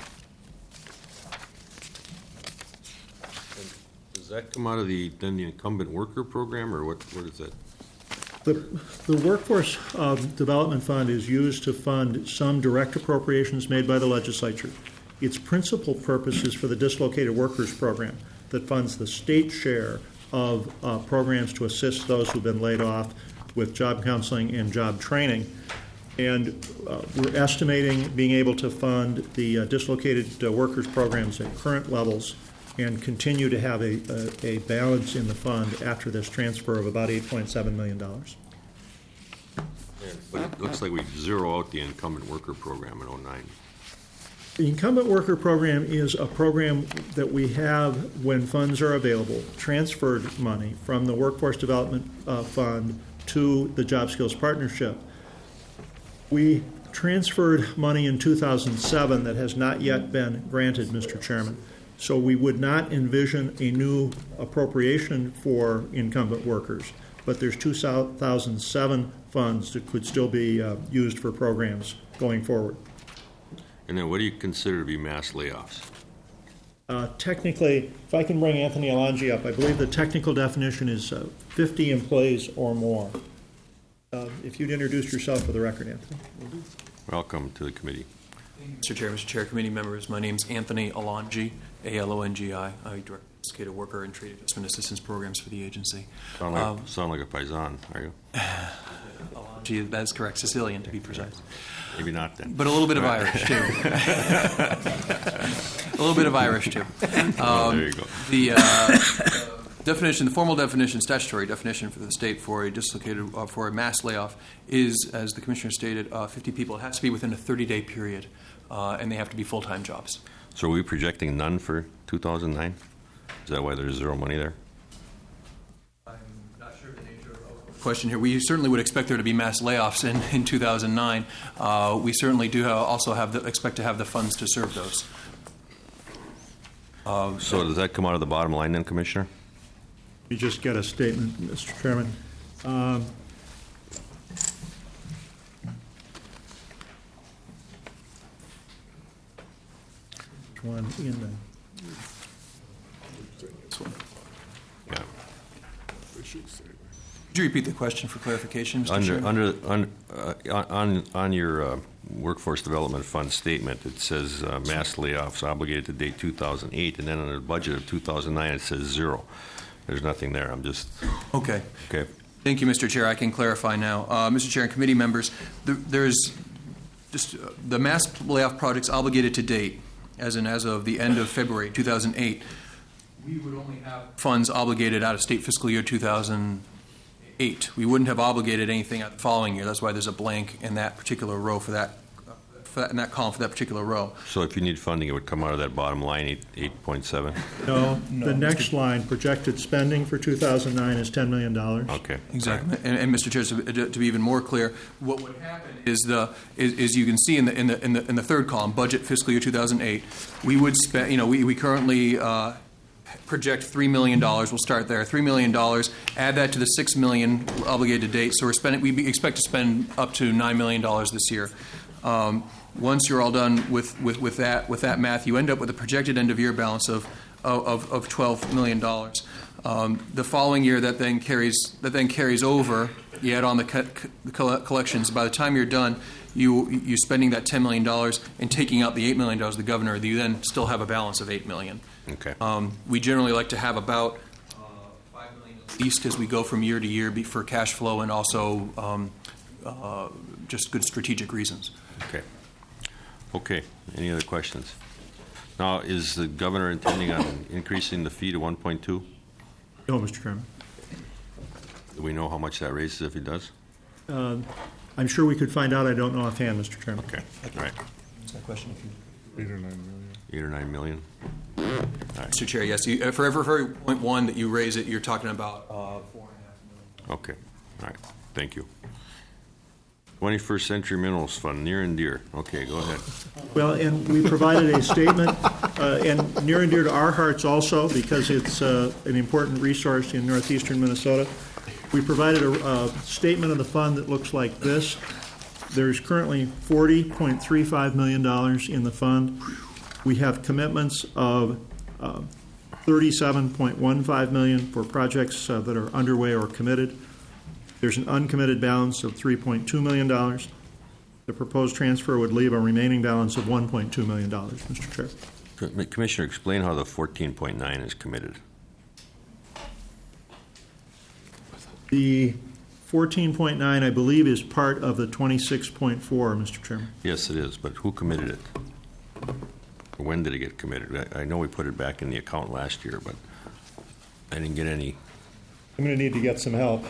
Does that come out of the, then the incumbent worker program, or what, what is that? The, the Workforce uh, Development Fund is used to fund some direct appropriations made by the legislature. Its principal purpose is for the Dislocated Workers Program that funds the state share of uh, programs to assist those who've been laid off with job counseling and job training. And uh, we're estimating being able to fund the uh, Dislocated uh, Workers Programs at current levels and continue to have a, a, a balance in the fund after this transfer of about eight point seven million dollars. But it looks like we zero out the incumbent worker program in oh nine. The Incumbent Worker Program is a program that we have when funds are available, transferred money from the Workforce Development uh, Fund to the Job Skills Partnership. We transferred money in two thousand seven that has not yet been granted, Mister Chairman. So we would not envision a new appropriation for incumbent workers, but there's two thousand seven funds that could still be uh, used for programs going forward. And then what do you consider to be mass layoffs? Uh, technically, if I can bring Anthony Alongi up, I believe the technical definition is uh, fifty employees or more. Uh, if you'd introduce yourself for the record, Anthony. Welcome to the committee. Mister Chair, Mister Chair, committee members, my name is Anthony Alongi, A L O N G I. I direct Dislocated Worker and Trade Adjustment Assistance Programs for the agency. Sound like, Um, sound like a paisan, are you? Alongi, that is correct, Sicilian to be precise. Maybe not then. But a little bit of Irish, too. A little bit of Irish, too. Oh, Um, there you go. The uh, definition, the formal definition, statutory definition for the state for a dislocated, uh, for a mass layoff is, as the Commissioner stated, uh, fifty people. It has to be within a thirty-day period, uh, and they have to be full-time jobs. So are we projecting none for two thousand nine? Is that why there's zero money there? I'm not sure the nature of the question here. We certainly would expect there to be mass layoffs in, in two thousand nine. Uh, we certainly do ha- also have the, expect to have the funds to serve those. Uh, So does that come out of the bottom line then, Commissioner? You just get a statement, Mister Chairman. Um, which one in the? this one. Yeah. Could you repeat the question for clarification, Mister Under, Chairman? under, un- uh, on, on your uh, Workforce Development Fund statement. It says uh, mass layoffs obligated to date two thousand eight, and then on the budget of two thousand nine, it says zero. There's nothing there. I'm just, Okay. okay. Thank you, Mister Chair. I can clarify now. Uh, Mister Chair and committee members, there, there's just uh, the mass layoff projects obligated to date, as in as of the end of February two thousand eight. We would only have funds obligated out of state fiscal year two thousand eight. We wouldn't have obligated anything out the following year. That's why there's a blank in that particular row for that, for that in that column for that particular row. So if you need funding, it would come out of that bottom line, eight, eight point seven? No, the next line, projected spending for two thousand nine is ten million dollars. Okay. Exactly, and, and Mister Chair, to, to be even more clear, what would happen is the is, is you can see in the in the in the in the third column, budget fiscal year two thousand eight, we would spend. You know, we we currently uh, project three million dollars. We'll start there. Three million dollars. Add that to the six million obligated to date. So we're spending. We expect to spend up to nine million dollars this year. Um, once you're all done with, with, with that with that math, you end up with a projected end of year balance of of, of twelve million dollars. Um, the following year, that then carries that then carries over. You add on the, co- co- collections. By the time you're done, you you're spending that ten million dollars and taking out the eight million dollars of the governor. You then still have a balance of eight million dollars. Okay. Um, we generally like to have about uh, five million dollars at least as we go from year to year be- for cash flow and also um, uh, just good strategic reasons. Okay. Okay. Any other questions? Now, is the governor intending on increasing the fee to one point two? No, Mister Chairman. Do we know how much that raises if he does? Uh, I'm sure we could find out. I don't know offhand, Mister Chairman. Okay. All right. Is that a question? If you Eight or nine million. Eight or nine million? Mister Chair, yes. You, uh, for every, for every point one that you raise it, you're talking about uh, four and a half million. Okay. All right. Thank you. twenty-first Century Minerals Fund, near and dear. Okay, go ahead. Well, and we provided a statement, uh, and near and dear to our hearts also, because it's uh, an important resource in northeastern Minnesota. We provided a, a statement of the fund that looks like this. There's currently forty point three five million dollars in the fund. We have commitments of uh, thirty-seven point one five million dollars for projects uh, that are underway or committed. There's an uncommitted balance of three point two million dollars. The proposed transfer would leave a remaining balance of one point two million dollars, Mister Chair. Commissioner, explain how the fourteen point nine is committed. The fourteen point nine, I believe, is part of the twenty-six point four, Mister Chairman. Yes, it is, but who committed it? When did it get committed? I I know we put it back in the account last year, but I didn't get any. I'm going to need to get some help.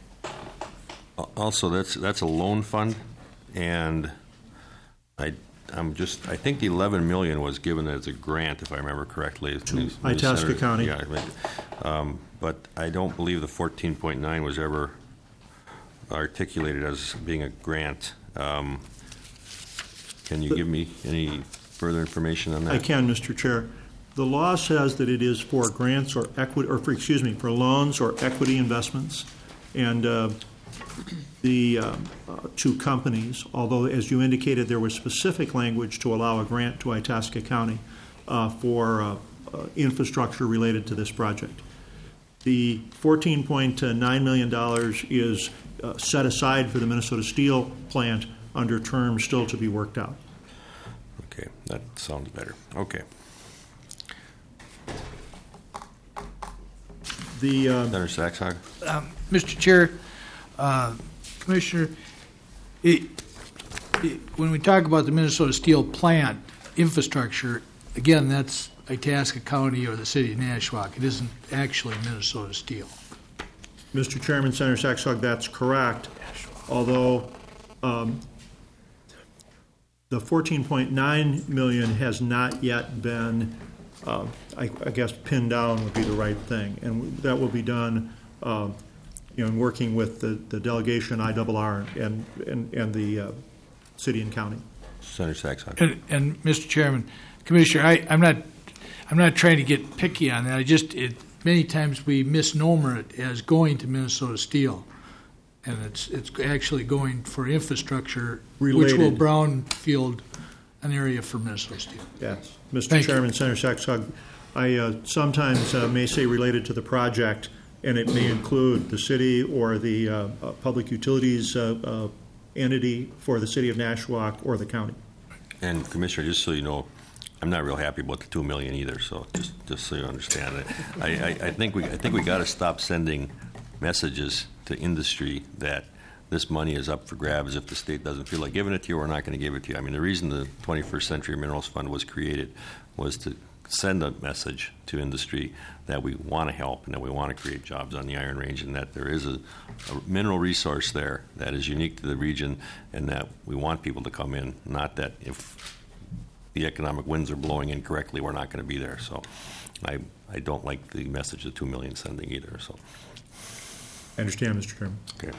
Also, that's that's a loan fund, and I I'm just I think the eleven million was given as a grant, if I remember correctly. To Itasca County. Yeah, um, but I don't believe the fourteen point nine was ever articulated as being a grant. Um, can you give me any further information on that? I can, Mister Chair. The law says that it is for grants or equity, or for, excuse me, for loans or equity investments, and uh, the uh, uh, two companies. Although, as you indicated, there was specific language to allow a grant to Itasca County uh, for uh, uh, infrastructure related to this project. The fourteen point nine million dollars is uh, set aside for the Minnesota Steel plant under terms still to be worked out. Okay, that sounds better. Okay. The uh, Senator Saxhog? Um, Mister Chair, uh, Commissioner, it, it, when we talk about the Minnesota Steel plant infrastructure, again, that's Itasca County or the city of Nashwauk. It isn't actually Minnesota Steel. Mister Chairman, Senator Saxhog, that's correct. Although um, the fourteen point nine million dollars has not yet been, uh, I, I guess, pinned down would be the right thing, and that will be done, uh, you know, in working with the, the delegation, I R R, and and, and the uh, city and county. Senator Saxhog. And, and Mister Chairman, Commissioner, I, I'm not, I'm not trying to get picky on that. I just, it, many times we misnomer it as going to Minnesota Steel, and it's it's actually going for infrastructure, Related. which will brownfield an area for Minnesota Steel. Yes. Mister Thank Chairman, you. Senator Saxhog, I uh, sometimes uh, may say related to the project, and it may include the city or the uh, uh, public utilities uh, uh, entity for the city of Nashwauk or the county. And Commissioner, just so you know, I'm not real happy about the two million either. So just just so you understand it, I, I, I think we I think we got to stop sending messages to industry that this money is up for grabs. If the state doesn't feel like giving it to you, we're not going to give it to you. I mean, the reason the twenty-first Century Minerals Fund was created was to send a message to industry that we want to help and that we want to create jobs on the Iron Range, and that there is a, a mineral resource there that is unique to the region, and that we want people to come in, not that if the economic winds are blowing incorrectly, we're not going to be there. So I, I don't like the message of two million sending either. So I understand, Mister Chairman. okay.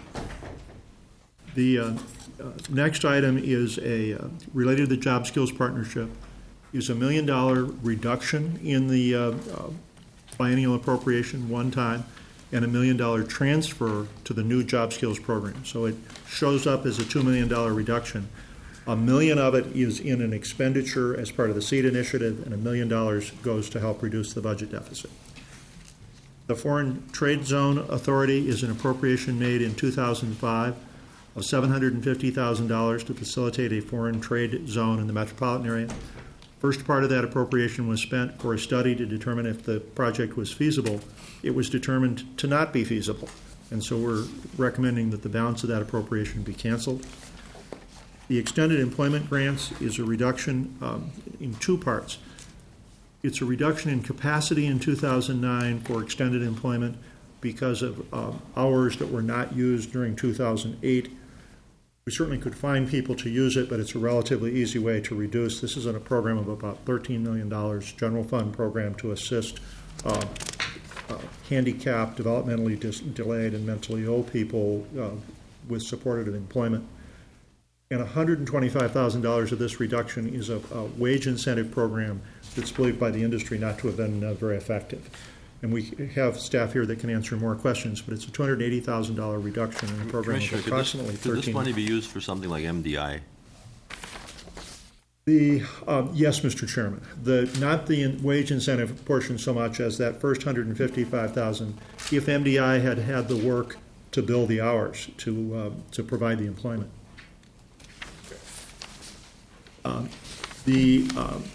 The uh, uh, next item is a, uh, related to the Job Skills Partnership, is a million dollar reduction in the uh, uh, biennial appropriation one time, and a million dollar transfer to the new Job Skills Program. So it shows up as a two million dollar reduction. A million of it is in an expenditure as part of the SEED initiative, and a million dollars goes to help reduce the budget deficit. The Foreign Trade Zone Authority is an appropriation made in two thousand five of seven hundred fifty thousand dollars to facilitate a foreign trade zone in the metropolitan area. First part of that appropriation was spent for a study to determine if the project was feasible. It was determined to not be feasible, and so we're recommending that the balance of that appropriation be canceled. The extended employment grants is a reduction um, in two parts. It's a reduction in capacity in two thousand nine for extended employment because of uh, hours that were not used during two thousand eight. We certainly could find people to use it, but it's a relatively easy way to reduce. This is in a program of about thirteen million dollars, general fund program to assist uh, uh, handicapped, developmentally dis- delayed, and mentally ill people uh, with supportive employment. And one hundred twenty-five thousand dollars of this reduction is a, a wage incentive program that's believed by the industry not to have been uh, very effective. And we have staff here that can answer more questions, but it's a two hundred eighty thousand dollars reduction in a program of Could this, approximately could this thirteen. money be used for something like M D I? The uh, yes, Mister Chairman. The not the in- wage incentive portion so much as that first one hundred fifty-five thousand dollars. If M D I had had the work to bill the hours to uh, to provide the employment. Um, the um,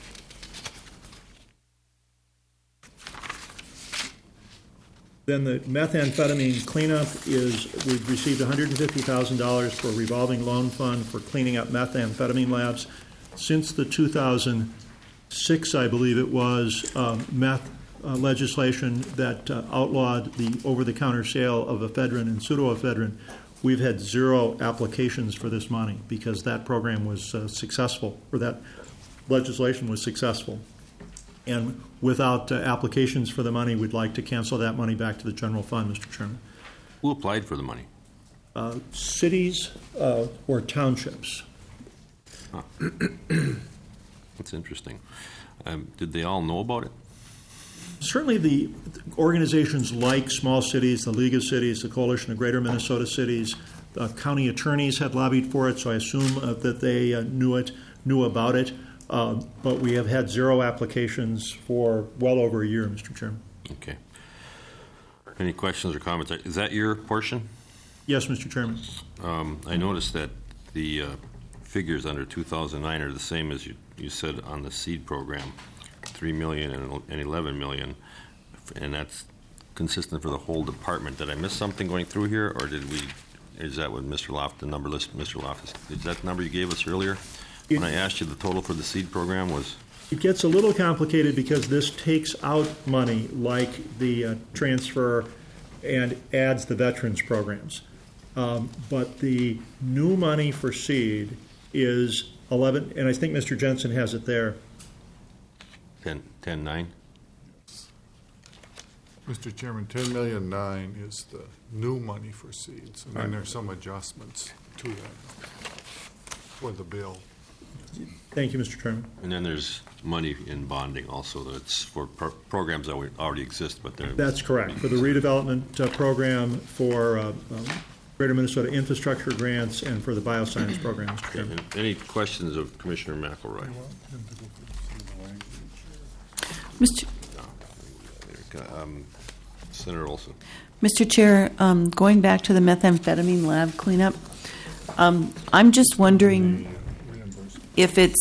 Then the methamphetamine cleanup is, we've received one hundred fifty thousand dollars for a revolving loan fund for cleaning up methamphetamine labs. Since the two thousand six, I believe it was, um, meth uh, legislation that uh, outlawed the over-the-counter sale of ephedrine and pseudoephedrine, we've had zero applications for this money because that program was uh, successful, or that legislation was successful. And without uh, applications for the money, we'd like to cancel that money back to the general fund, Mister Chairman. Who applied for the money? Uh, cities uh, or townships. Huh. That's interesting. Um, did they all know about it? Certainly the organizations like Small Cities, the League of Cities, the Coalition of Greater Minnesota Cities, the county attorneys had lobbied for it, so I assume uh, that they uh, knew it, knew about it. Uh, but we have had zero applications for well over a year, Mister Chairman. Okay. Any questions or comments? Is that your portion? Yes, Mister Chairman. Um, I noticed that the uh, figures under two thousand nine are the same as you, you said on the SEED program, three million dollars and eleven million dollars, and that's consistent for the whole department. Did I miss something going through here, or did we? Is that what Mister Loft, the number list, Mister Loft, is that the number you gave us earlier? When I asked you the total for the SEED program was? It gets a little complicated because this takes out money like the uh, transfer and adds the veterans programs. Um, but the new money for SEED is eleven, and I think Mister Jensen has it there. ten, ten, nine? Mister Chairman, ten million nine is the new money for seeds, and then there's some adjustments to that for the bill. Thank you, Mister Chairman. And then there's money in bonding also that's for pro- programs that already exist, but they're... That's correct. For the redevelopment uh, program, for uh, um, Greater Minnesota Infrastructure Grants, and for the bioscience program, Mister Okay, Chairman. and any questions of Commissioner McElroy? Mister Um, Senator Olson. Mister Chair, um, going back to the methamphetamine lab cleanup, Um, I'm just wondering if it's,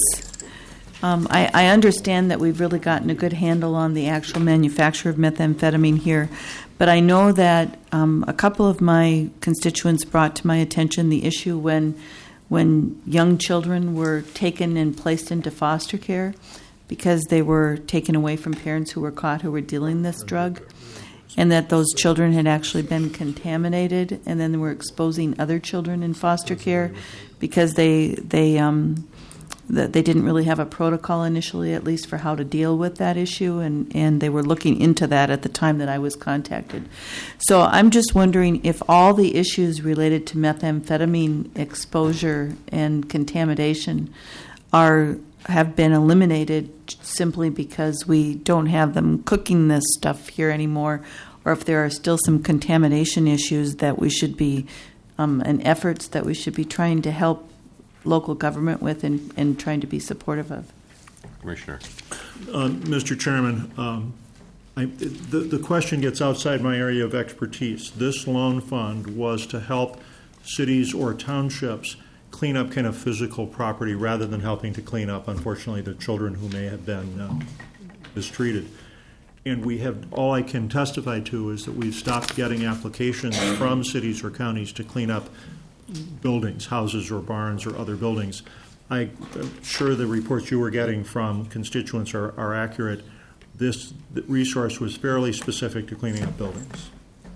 um, I, I understand that we've really gotten a good handle on the actual manufacture of methamphetamine here, but I know that um, a couple of my constituents brought to my attention the issue when when young children were taken and placed into foster care because they were taken away from parents who were caught who were dealing this drug, and that those children had actually been contaminated, and then they were exposing other children in foster care because they they um, that they didn't really have a protocol initially, at least for how to deal with that issue, and, and they were looking into that at the time that I was contacted. So I'm just wondering if all the issues related to methamphetamine exposure and contamination are have been eliminated simply because we don't have them cooking this stuff here anymore, or if there are still some contamination issues that we should be, um, and efforts that we should be trying to help local government with and, and trying to be supportive of. Commissioner. Uh, Mister Chairman, um, I, the, the question gets outside my area of expertise. This loan fund was to help cities or townships clean up kind of physical property rather than helping to clean up, unfortunately, the children who may have been uh, mistreated. And we have, all I can testify to is that we've stopped getting applications from cities or counties to clean up buildings, houses or barns or other buildings. I'm sure the reports you were getting from constituents are, are accurate. This resource was fairly specific to cleaning up buildings.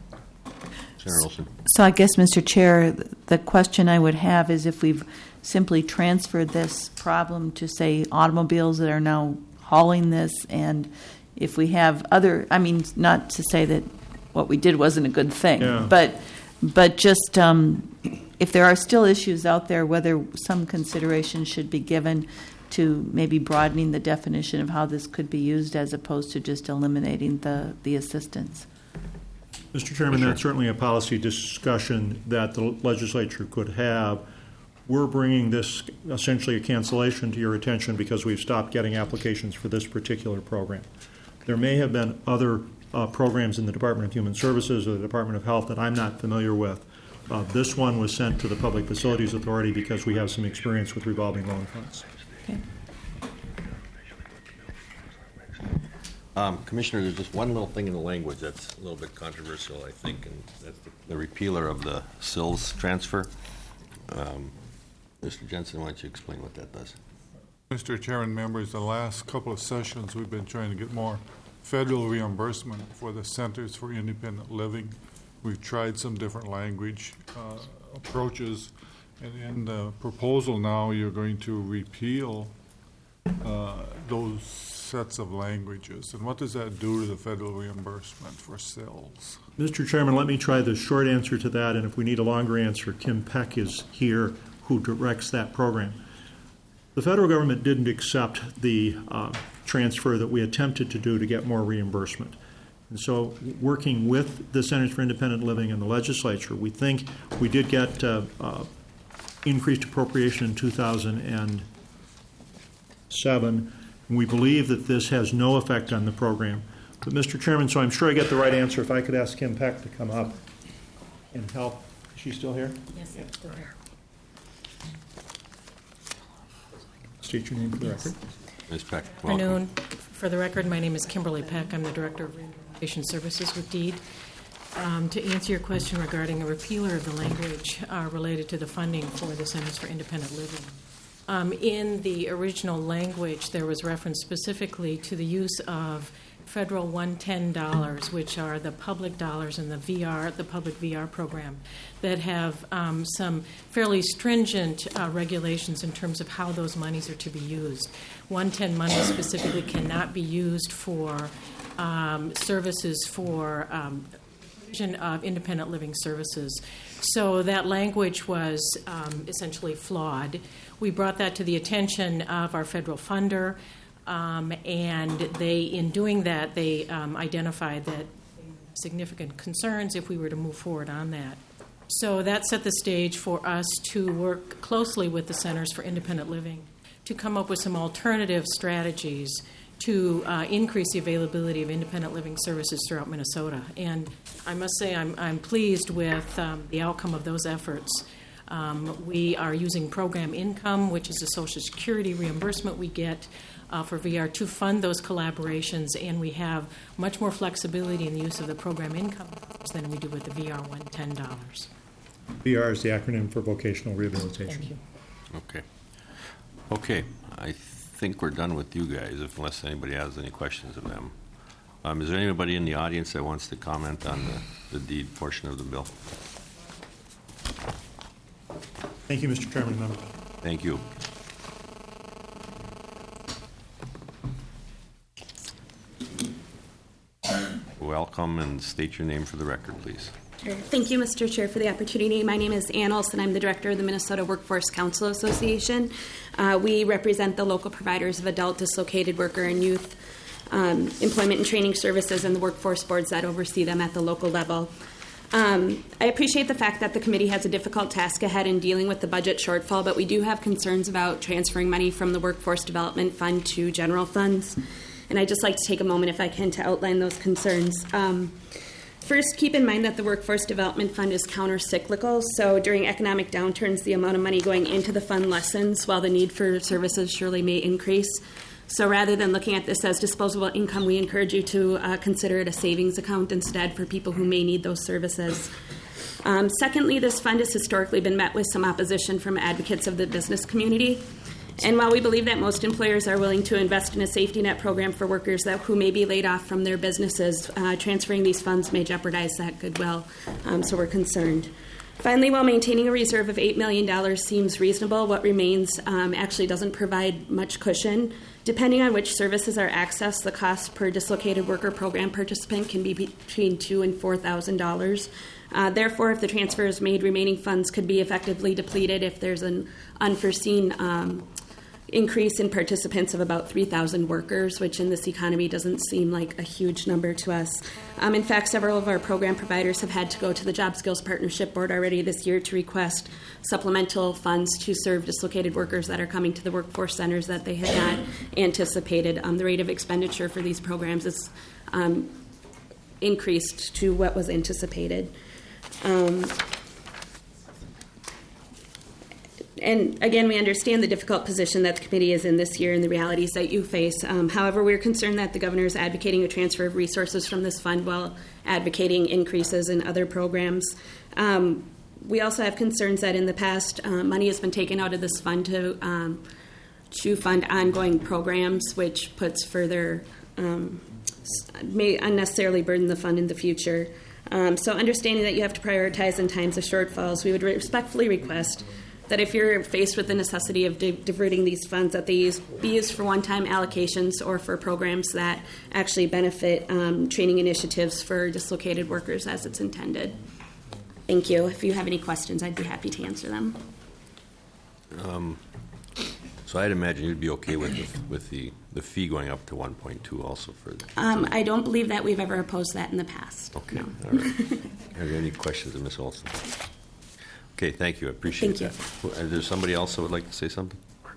Senator Olson. So I guess, Mister Chair, the question I would have is if we've simply transferred this problem to, say, automobiles that are now hauling this, and if we have other, I mean, not to say that what we did wasn't a good thing, Yeah. but but just um, if there are still issues out there, whether some consideration should be given to maybe broadening the definition of how this could be used as opposed to just eliminating the, the assistance. Mister Chairman, that's certainly a policy discussion that the legislature could have. We're bringing this essentially a cancellation to your attention because we've stopped getting applications for this particular program. There may have been other uh, programs in the Department of Human Services or the Department of Health that I'm not familiar with. Uh, this one was sent to the Public Facilities Authority because we have some experience with revolving loan funds. Okay. Um, Commissioner, there's just one little thing in the language that's a little bit controversial, I think, and that's the, the repealer of the S I L S transfer. Um, Mister Jensen, why don't you explain what that does? Mister Chairman, members, the last couple of sessions, we've been trying to get more federal reimbursement for the Centers for Independent Living. We've tried some different language uh, approaches, and in the proposal now, you're going to repeal uh, those sets of languages. And what does that do to the federal reimbursement for S I L S? Mister Chairman, let me try the short answer to that, and if we need a longer answer, Kim Peck is here, who directs that program. The federal government didn't accept the uh, transfer that we attempted to do to get more reimbursement. And so working with the Centers for Independent Living and the legislature, we think we did get uh, uh, increased appropriation in two thousand seven, and we believe that this has no effect on the program. But, Mister Chairman, so I'm sure I get the right answer. If I could ask Kim Peck to come up and help. Is she still here? Yes, I'm still here. State your name for the record. Miz Peck, Good welcome. afternoon. For the record, my name is Kimberly Peck. I'm the Director of Rehabilitation Services with DEED. Um, to answer your question regarding a repealer of the language uh, related to the funding for the Centers for Independent Living. Um, in the original language, there was reference specifically to the use of federal one ten dollars, which are the public dollars in the V R, the public V R program, that have um, some fairly stringent uh, regulations in terms of how those monies are to be used. one ten money specifically cannot be used for um, services for um, provision of independent living services. So that language was um, essentially flawed. We brought that to the attention of our federal funder. Um, and they, in doing that, they um, identified that significant concerns if we were to move forward on that. So that set the stage for us to work closely with the Centers for Independent Living to come up with some alternative strategies to uh, increase the availability of independent living services throughout Minnesota. And I must say I'm, I'm pleased with um, the outcome of those efforts. Um, we are using program income, which is a Social Security reimbursement we get uh, for V R to fund those collaborations, and we have much more flexibility in the use of the program income than we do with the V R one ten dollars. V R is the acronym for vocational rehabilitation. Thank you. Okay. Okay, I think we're done with you guys, if- unless anybody has any questions of them. Um, Is there anybody in the audience that wants to comment on the, the deed portion of the bill? Thank you, Mister Chairman and members. Thank you. Welcome, and state your name for the record, please. Sure. Thank you, Mister Chair, for the opportunity. My name is Ann Olson. I'm the director of the Minnesota Workforce Council Association. Uh, we represent the local providers of adult, dislocated worker, and youth um, employment and training services and the workforce boards that oversee them at the local level. Um, I appreciate the fact that the committee has a difficult task ahead in dealing with the budget shortfall, but we do have concerns about transferring money from the Workforce Development Fund to general funds. And I'd just like to take a moment, if I can, to outline those concerns. Um, First, keep in mind that the Workforce Development Fund is counter-cyclical, so during economic downturns, the amount of money going into the fund lessens while the need for services surely may increase. So rather than looking at this as disposable income, we encourage you to uh, consider it a savings account instead for people who may need those services. Um, secondly, this fund has historically been met with some opposition from advocates of the business community. And while we believe that most employers are willing to invest in a safety net program for workers that who may be laid off from their businesses, uh, transferring these funds may jeopardize that goodwill, um, so we're concerned. Finally, while maintaining a reserve of eight million dollars seems reasonable, what remains um, actually doesn't provide much cushion. Depending on which services are accessed, the cost per dislocated worker program participant can be between two thousand dollars and four thousand dollars. Uh, therefore, if the transfer is made, remaining funds could be effectively depleted if there's an unforeseen um, increase in participants of about three thousand workers, which in this economy doesn't seem like a huge number to us. Um, in fact, several of our program providers have had to go to the Job Skills Partnership Board already this year to request supplemental funds to serve dislocated workers that are coming to the workforce centers that they had not anticipated. Um, the rate of expenditure for these programs is um, increased to what was anticipated. Um, And again, we understand the difficult position that the committee is in this year and the realities that you face. Um, however, we're concerned that the governor is advocating a transfer of resources from this fund while advocating increases in other programs. Um, we also have concerns that in the past, uh, money has been taken out of this fund to um, to fund ongoing programs, which puts further um, may unnecessarily burden the fund in the future. Um, so, understanding that you have to prioritize in times of shortfalls, we would respectfully request that if you're faced with the necessity of di- diverting these funds, that they use, be used for one-time allocations or for programs that actually benefit um, training initiatives for dislocated workers as it's intended. Thank you. If you have any questions, I'd be happy to answer them. Um, so I'd imagine you'd be okay with the, with the, the fee going up to one point two also for the Um, I don't believe that we've ever opposed that in the past. Okay, No. all right. Are there any questions of Miz Olson? Okay, thank you. I appreciate Thank that. Is there somebody else that would like to say something?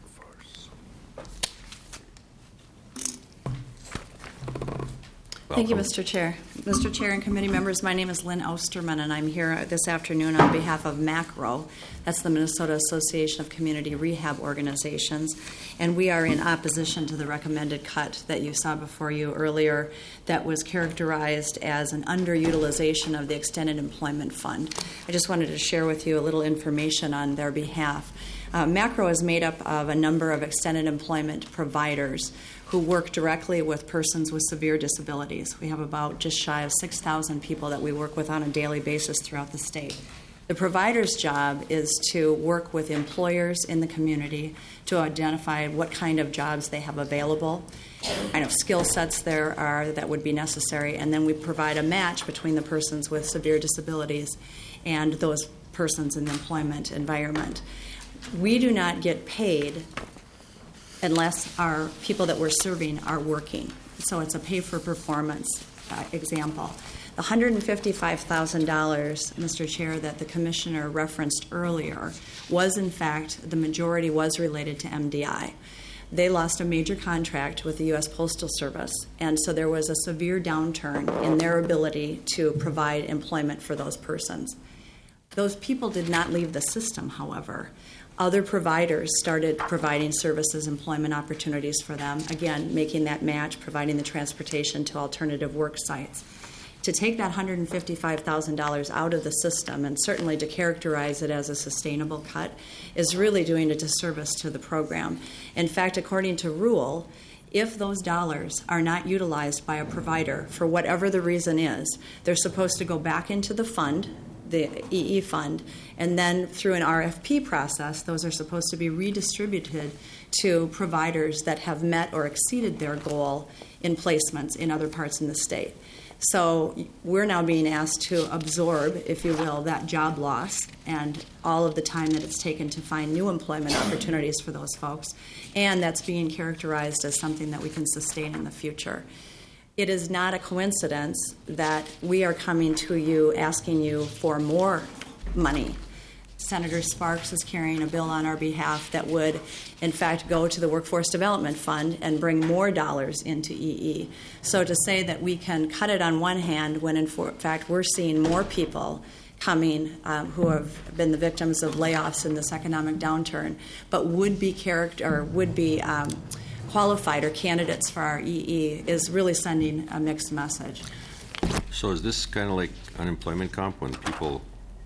Thank you, Welcome. Mister Chair. Mister Chair and committee members, my name is Lynn Osterman, and I'm here this afternoon on behalf of MACRO. That's the Minnesota Association of Community Rehab Organizations, and we are in opposition to the recommended cut that you saw before you earlier that was characterized as an underutilization of the Extended Employment Fund. I just wanted to share with you a little information on their behalf. Uh, MACRO is made up of a number of extended employment providers who work directly with persons with severe disabilities. We have about just shy of six thousand people that we work with on a daily basis throughout the state. The provider's job is to work with employers in the community to identify what kind of jobs they have available, kind of skill sets there are that would be necessary, and then we provide a match between the persons with severe disabilities and those persons in the employment environment. We do not get paid unless our people that we're serving are working. So it's a pay-for-performance uh, example. The one hundred fifty-five thousand dollars, Mister Chair, that the Commissioner referenced earlier was, in fact, the majority was related to M D I. They lost a major contract with the U S Postal Service, and so there was a severe downturn in their ability to provide employment for those persons. Those people did not leave the system, however. Other providers started providing services, employment opportunities for them, again, making that match, providing the transportation to alternative work sites. To take that one hundred fifty-five thousand dollars out of the system, and certainly to characterize it as a sustainable cut, is really doing a disservice to the program. In fact, according to rule, if those dollars are not utilized by a provider for whatever the reason is, they're supposed to go back into the fund, the E E fund, and then through an R F P process, those are supposed to be redistributed to providers that have met or exceeded their goal in placements in other parts in the state. So we're now being asked to absorb, if you will, that job loss and all of the time that it's taken to find new employment opportunities for those folks, and that's being characterized as something that we can sustain in the future. It is not a coincidence that we are coming to you asking you for more money. Senator Sparks is carrying a bill on our behalf that would, in fact, go to the Workforce Development Fund and bring more dollars into E E. So to say that we can cut it on one hand when, in fact, we're seeing more people coming um, who have been the victims of layoffs in this economic downturn, but would be character or would be um, qualified or candidates for our E E, is really sending a mixed message. So is this kind of like unemployment comp when people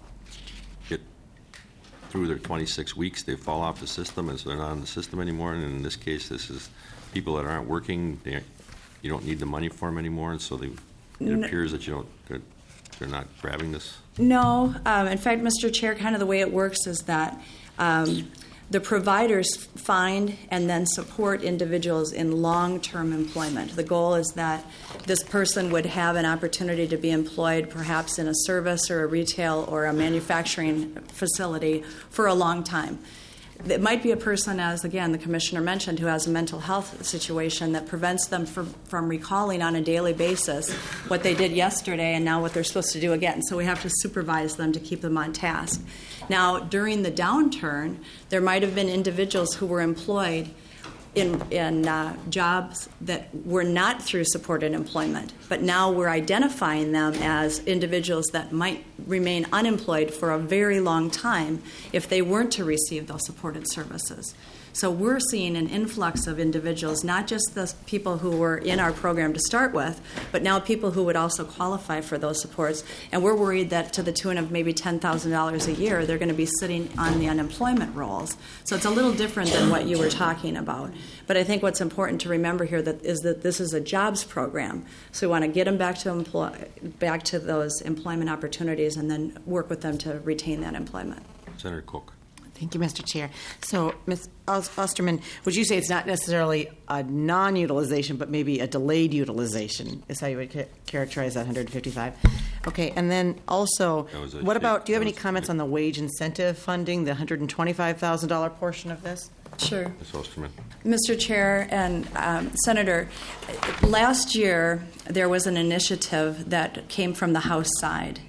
get through their twenty-six weeks, they fall off the system, and so they're not in the system anymore? And in this case, this is people that aren't working. They, you don't need the money for them anymore, and so they, it No. appears that you don't. They're, they're not grabbing this. No. Um, in fact, Mister Chair, kind of the way it works is that um, the providers find and then support individuals in long-term employment. The goal is that this person would have an opportunity to be employed perhaps in a service or a retail or a manufacturing facility for a long time. It might be a person, as again the Commissioner mentioned, who has a mental health situation that prevents them from, from recalling on a daily basis what they did yesterday and now what they're supposed to do again. So we have to supervise them to keep them on task. Now, during the downturn, there might have been individuals who were employed in, in uh, jobs that were not through supported employment, but now we're identifying them as individuals that might remain unemployed for a very long time if they weren't to receive those supported services. So we're seeing an influx of individuals, not just the people who were in our program to start with, but now people who would also qualify for those supports. And we're worried that to the tune of maybe ten thousand dollars a year, they're going to be sitting on the unemployment rolls. So it's a little different than what you were talking about. But I think what's important to remember here that is that this is a jobs program. So we want to get them back to employ, back to those employment opportunities and then work with them to retain that employment. Senator Cook. Thank you, Mister Chair. So, Miz Osterman, would you say it's not necessarily a non-utilization, but maybe a delayed utilization is how you would ca- characterize that one hundred fifty-five? Okay, and then also, a- what about, do you have that any was- comments on the wage incentive funding, the one hundred twenty-five thousand dollars portion of this? Sure. Miz Osterman. Mister Chair and um, Senator, last year there was an initiative that came from the House side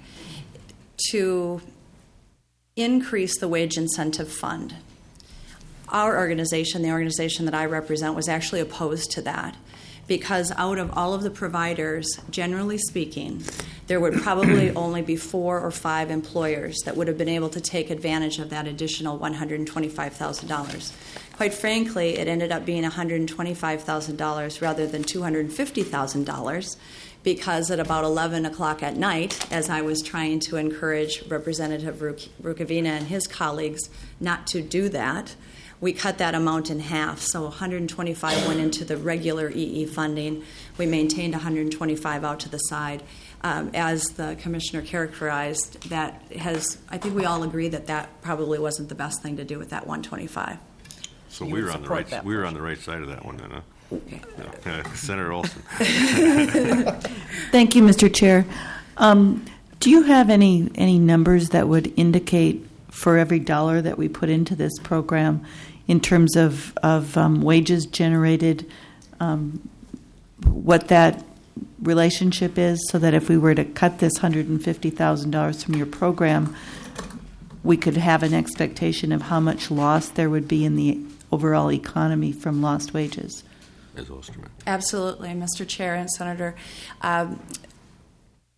to increase the wage incentive fund. Our organization, the organization that I represent, was actually opposed to that because out of all of the providers, generally speaking, there would probably only be four or five employers that would have been able to take advantage of that additional one hundred twenty-five thousand dollars. Quite frankly, it ended up being one hundred twenty-five thousand dollars rather than two hundred fifty thousand dollars because at about eleven o'clock at night, as I was trying to encourage Representative Rukavina and his colleagues not to do that, we cut that amount in half. So one hundred twenty-five went into the regular E E funding. We maintained one hundred twenty-five out to the side. Um, as the Commissioner characterized, that has, I think we all agree that that probably wasn't the best thing to do with that one hundred twenty-five. So You we would were on the support right. that We were on the right side of that one, then, huh? Okay. Yeah. Uh, Senator Olson. Thank you, Mister Chair. Um, do you have any any numbers that would indicate for every dollar that we put into this program in terms of, of um, wages generated, um, what that relationship is, so that if we were to cut this one hundred fifty thousand dollars from your program, we could have an expectation of how much loss there would be in the overall economy from lost wages? Miz Osterman. Absolutely, Mister Chair and Senator. Um,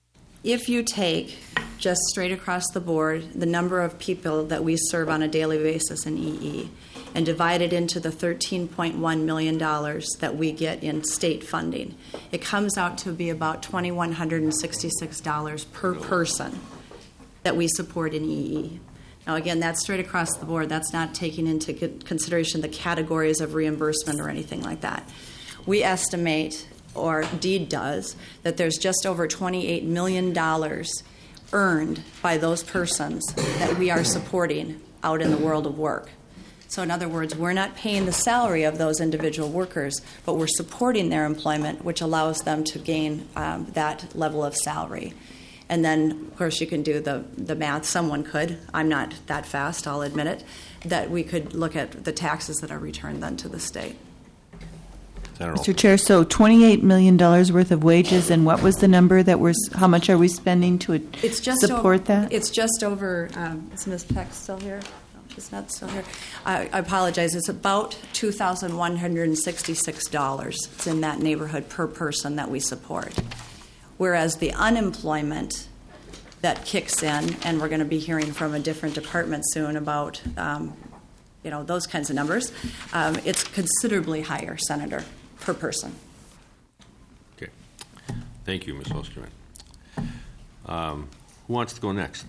if you take just straight across the board the number of people that we serve on a daily basis in E E and divide it into the thirteen point one million dollars that we get in state funding, it comes out to be about two thousand one hundred sixty-six dollars per person that we support in E E. Now, again, that's straight across the board. That's not taking into consideration the categories of reimbursement or anything like that. We estimate, or DEED does, that there's just over twenty-eight million dollars earned by those persons that we are supporting out in the world of work. So in other words, we're not paying the salary of those individual workers, but we're supporting their employment, which allows them to gain um, that level of salary. And then, of course, you can do the, the math. Someone could. I'm not that fast, I'll admit it, that we could look at the taxes that are returned then to the state. Mister Chair, so twenty-eight million dollars worth of wages, and what was the number that we're, how much are we spending to it's just support over, that? It's just over, um, is Miz Peck still here? No, she's not still here. I, I apologize. It's about two thousand one hundred sixty-six dollars. It's in that neighborhood per person that we support. Whereas the unemployment that kicks in, and we're going to be hearing from a different department soon about, um, you know, those kinds of numbers, um, it's considerably higher, Senator, per person. Okay. Thank you, Miz Osterman. Um, who wants to go next?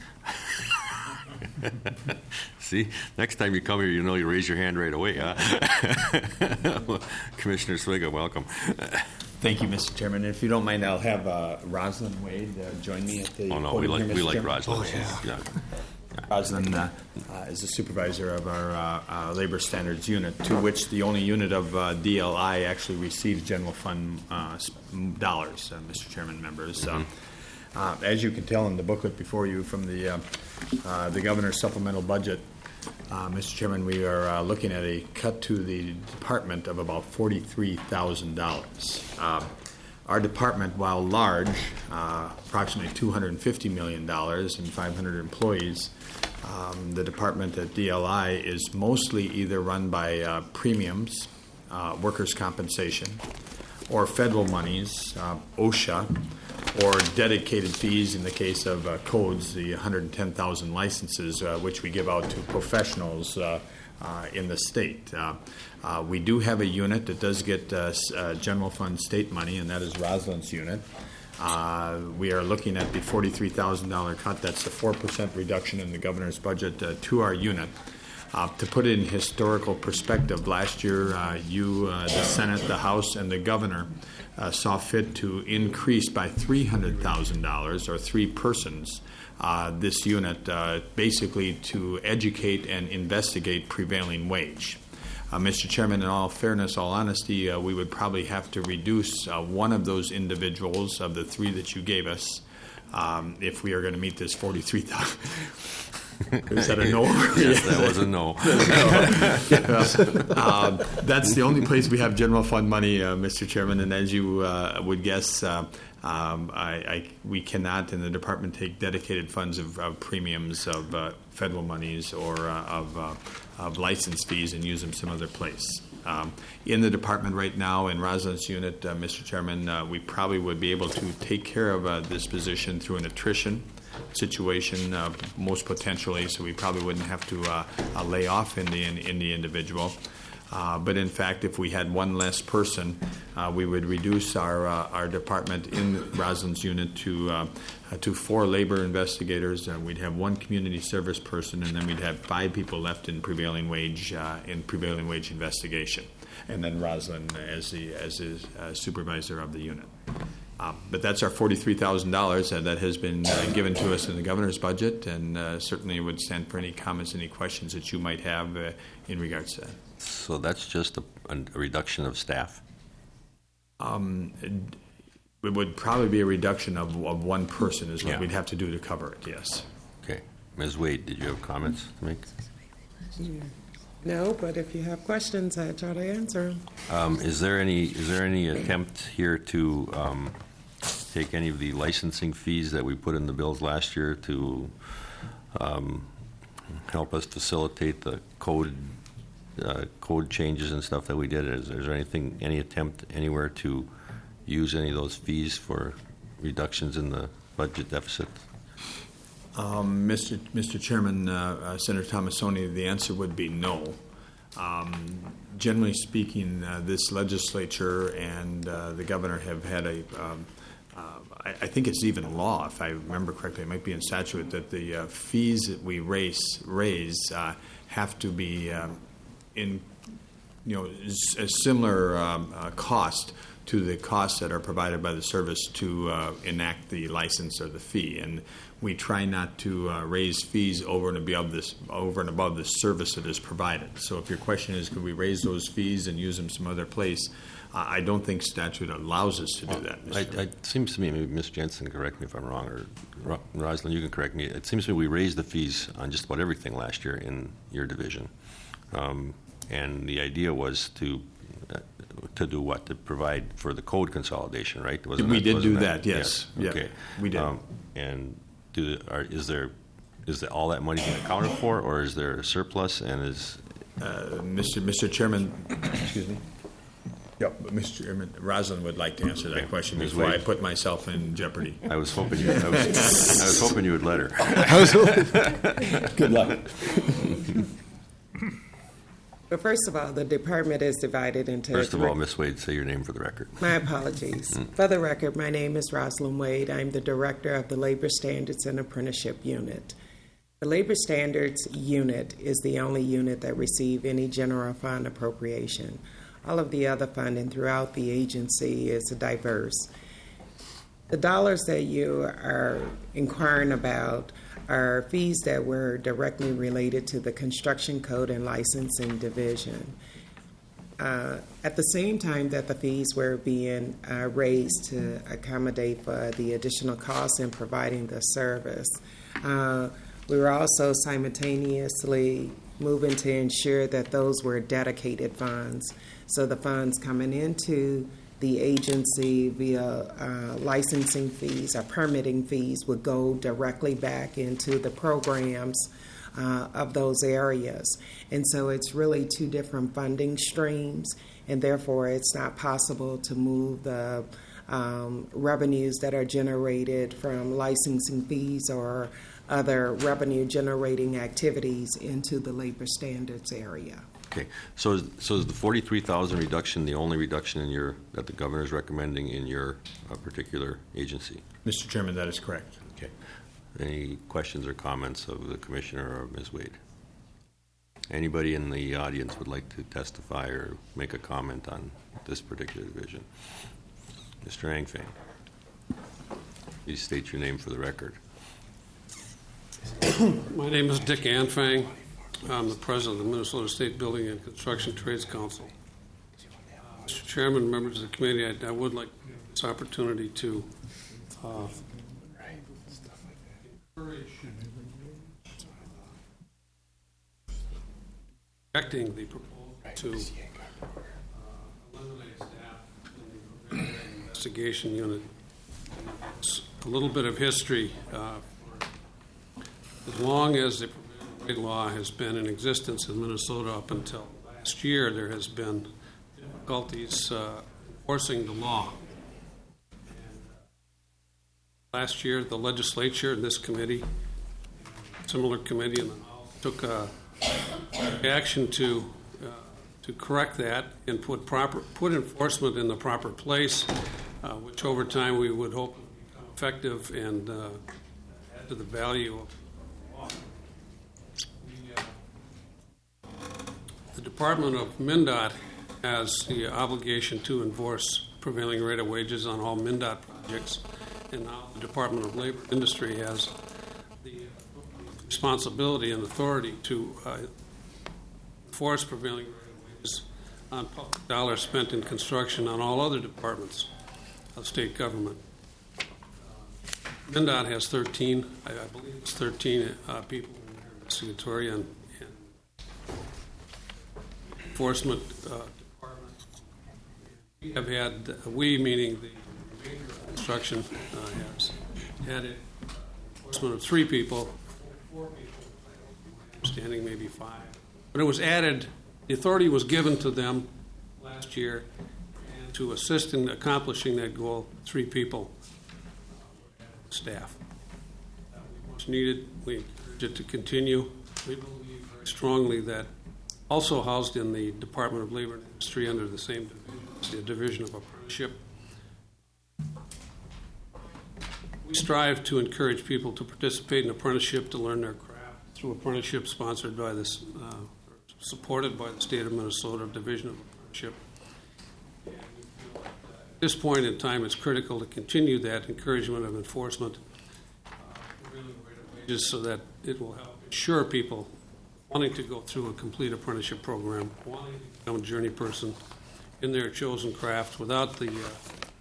See, next time you come here, you know you raise your hand right away, huh? Commissioner Swiga, welcome. Thank you, Mister Chairman. If you don't mind, I'll have uh, Rosalind Wade uh, join me at the Oh, no, we podium like, here, we Mister like Chairman. Rosalind. Oh, yeah. Yeah. Rosalind uh, uh, is the supervisor of our uh, uh, labor standards unit, to which the only unit of uh, D L I actually receives general fund uh, dollars, uh, Mister Chairman, members. Mm-hmm. uh, uh, as you can tell in the booklet before you from the uh, uh, the governor's supplemental budget, uh, Mister Chairman, we are uh, looking at a cut to the department of about forty-three thousand dollars. Uh, Our department, while large, uh, approximately two hundred fifty million dollars and five hundred employees, um, the department at D L I is mostly either run by uh, premiums, uh, workers' compensation, or federal monies, uh, OSHA, or dedicated fees in the case of uh, codes, the one hundred ten thousand licenses, uh, which we give out to professionals uh, uh, in the state. Uh, Uh, we do have a unit that does get uh, uh, general fund state money, and that is Rosalind's unit. Uh, we are looking at the forty-three thousand dollars cut. That's a four percent reduction in the governor's budget uh, to our unit. Uh, to put it in historical perspective, last year uh, you, uh, the Senate, the House, and the governor uh, saw fit to increase by three hundred thousand dollars, or three persons, uh, this unit, uh, basically to educate and investigate prevailing wage. Uh, Mister Chairman, in all fairness, all honesty, uh, we would probably have to reduce uh, one of those individuals of the three that you gave us um, if we are going to meet this forty-three thousand. Is that a no? Yes, that was a no. um, that's the only place we have general fund money, uh, Mister Chairman, and as you uh, would guess, uh, um, I, I, we cannot in the department take dedicated funds of, of premiums of uh, federal monies or uh, of, uh, of license fees and use them some other place. Um, in the department right now, in Rosalind's unit, uh, Mister Chairman, uh, we probably would be able to take care of uh, this position through an attrition situation, uh, most potentially, so we probably wouldn't have to uh, uh, lay off in the in, in the individual. Uh, but in fact, if we had one less person, uh, we would reduce our uh, our department in Rosalind's unit to uh, uh, to four labor investigators. Uh, we'd have one community service person, and then we'd have five people left in prevailing wage uh, in prevailing wage investigation, and then Rosalind as the as the uh, supervisor of the unit. Uh, but that's our forty-three thousand dollars uh, that has been uh, given to us in the governor's budget, and uh, certainly would stand for any comments, any questions that you might have uh, in regards to that. So that's just a, a reduction of staff? Um, it, it would probably be a reduction of, of one person is what Yeah. we'd have to do to cover it, yes. Okay. Miz Wade, did you have comments to make? No, but if you have questions, I try to answer them. Um, is there any is there any attempt here to um, take any of the licensing fees that we put in the bills last year to um, help us facilitate the code uh, code changes and stuff that we did? Is, is there anything any attempt anywhere to use any of those fees for reductions in the budget deficit? Um, Mister Mister Chairman, uh, uh, Senator Thomasoni, the answer would be no. Um, generally speaking, uh, this legislature and uh, the governor have had a, um, uh, I, I think it's even law, if I remember correctly, it might be in statute, that the uh, fees that we raise, raise uh, have to be um, in, you know, a similar um, uh, cost to the costs that are provided by the service to uh, enact the license or the fee. And we try not to uh, raise fees over and above this, over and above the service that is provided. So if your question is, could we raise those fees and use them some other place? Uh, I don't think statute allows us to do that. I, I, it seems to me, maybe Miz Jensen can correct me if I'm wrong, or Ro- Rosalind, you can correct me. It seems to me we raised the fees on just about everything last year in your division. Um, and the idea was to uh, to do what? To provide for the code consolidation, right? Wasn't we that, did wasn't do that, that, yes. Yeah. Yeah, Okay. we did. Um, and do are, is there is there all that money being accounted for, or is there a surplus? And is uh, Mister Mister Chairman, excuse me. Yep, but Mister Chairman, Rosalind would like to answer that Okay. question Miz before I Wade. put myself in jeopardy. I was hoping you. I was, I was hoping you would let her. Good luck. But first of all, the department is divided into. First of three- all, Miz Wade, say your name for the record. My apologies. For the record, my name is Rosalind Wade. I'm the director of the Labor Standards and Apprenticeship Unit. The Labor Standards Unit is the only unit that receives any general fund appropriation. All of the other funding throughout the agency is diverse. The dollars that you are inquiring about are fees that were directly related to the Construction Code and Licensing Division. Uh, at the same time that the fees were being uh, raised to accommodate for the additional costs in providing the service, uh, we were also simultaneously moving to ensure that those were dedicated funds. So the funds coming into the agency via uh, licensing fees or permitting fees would go directly back into the programs uh, of those areas. And so it's really two different funding streams, and therefore it's not possible to move the um, revenues that are generated from licensing fees or other revenue generating activities into the labor standards area. Okay, so is, so is the forty-three thousand reduction the only reduction in your that the governor is recommending in your uh, particular agency? Mister Chairman, that is correct. Okay. Any questions or comments of the commissioner or Miz Wade? Anybody in the audience would like to testify or make a comment on this particular division? Mister Angfang, please state your name for the record. My name is Dick Anfang. I'm the president of the Minnesota State Building and Construction Trades Council. Uh, Mister Chairman, members of the committee, I, I would like this opportunity to uh, encourage rejecting the proposal to uh, eliminate staff in the investigation unit. It's a little bit of history. Uh, as long as the Trade law has been in existence in Minnesota up until last year, there has been difficulties uh, enforcing the law. And, uh, last year, the legislature and this committee, similar committee in the House, took uh, action to uh, to correct that and put proper put enforcement in the proper place, uh, which over time we would hope would become effective and uh, add to the value of the law. The Department of MnDOT has the obligation to enforce prevailing rate of wages on all MnDOT projects, and now the Department of Labor and Industry has the responsibility and authority to uh, enforce prevailing rate of wages on public dollars spent in construction on all other departments of state government. Uh, MnDOT has thirteen, I, I believe it's thirteen uh, people in their investigatory and enforcement uh, department. We have had, uh, we meaning the remainder of construction, uh, has had an enforcement of three people, four people, my understanding maybe five. But it was added, the authority was given to them last year, and to assist in accomplishing that goal, three people staff. Uh, Much needed. We encourage it to continue. We believe very strongly that also housed in the Department of Labor and Industry under the same division, the Division of Apprenticeship. We strive to encourage people to participate in apprenticeship to learn their craft through apprenticeship sponsored by this, uh, supported by the State of Minnesota Division of Apprenticeship. And we feel like, uh, at this point in time, it's critical to continue that encouragement of enforcement uh, prevailing rate of wages so that it will help ensure people wanting to go through a complete apprenticeship program, wanting to become a journey person in their chosen craft without the uh,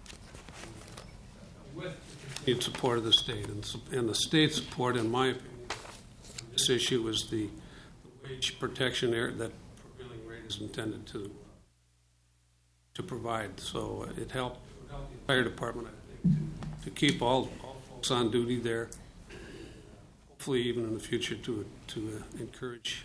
with the continued support of the state. And, and the state support, in my opinion, on this issue is the, the wage protection area that prevailing rate is intended to to provide. So uh, it helped, it helped the fire department, I think, to, to keep all, all folks on duty there. Hopefully, even in the future, to to uh, encourage.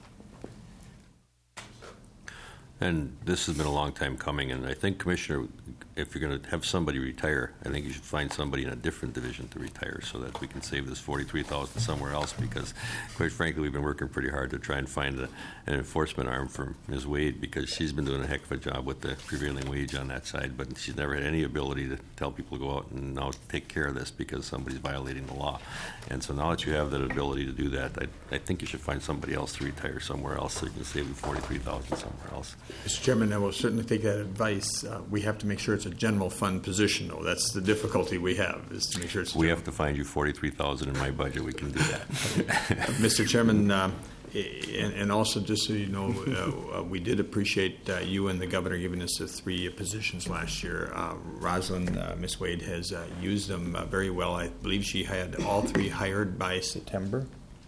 And this has been a long time coming, and I think, Commissioner, if you're going to have somebody retire, I think you should find somebody in a different division to retire so that we can save this forty-three thousand dollars somewhere else, because, quite frankly, we've been working pretty hard to try and find a, an enforcement arm for Miz Wade, because she's been doing a heck of a job with the prevailing wage on that side, but she's never had any ability to tell people to go out and now take care of this because somebody's violating the law. And so now that you have that ability to do that, I, I think you should find somebody else to retire somewhere else so you can save the forty-three thousand dollars somewhere else. Mister Chairman, I will certainly take that advice. Uh, we have to make sure it's a general fund position, though. That's the difficulty we have, is to make sure it's. We have to find you forty-three thousand dollars in my budget. We can do that. Mister Chairman, uh, and, and also just so you know, uh, uh, we did appreciate uh, you and the governor giving us the three positions last year. Uh, Rosalind, uh, Miz Wade, has uh, used them uh, very well. I believe she had all three hired by September.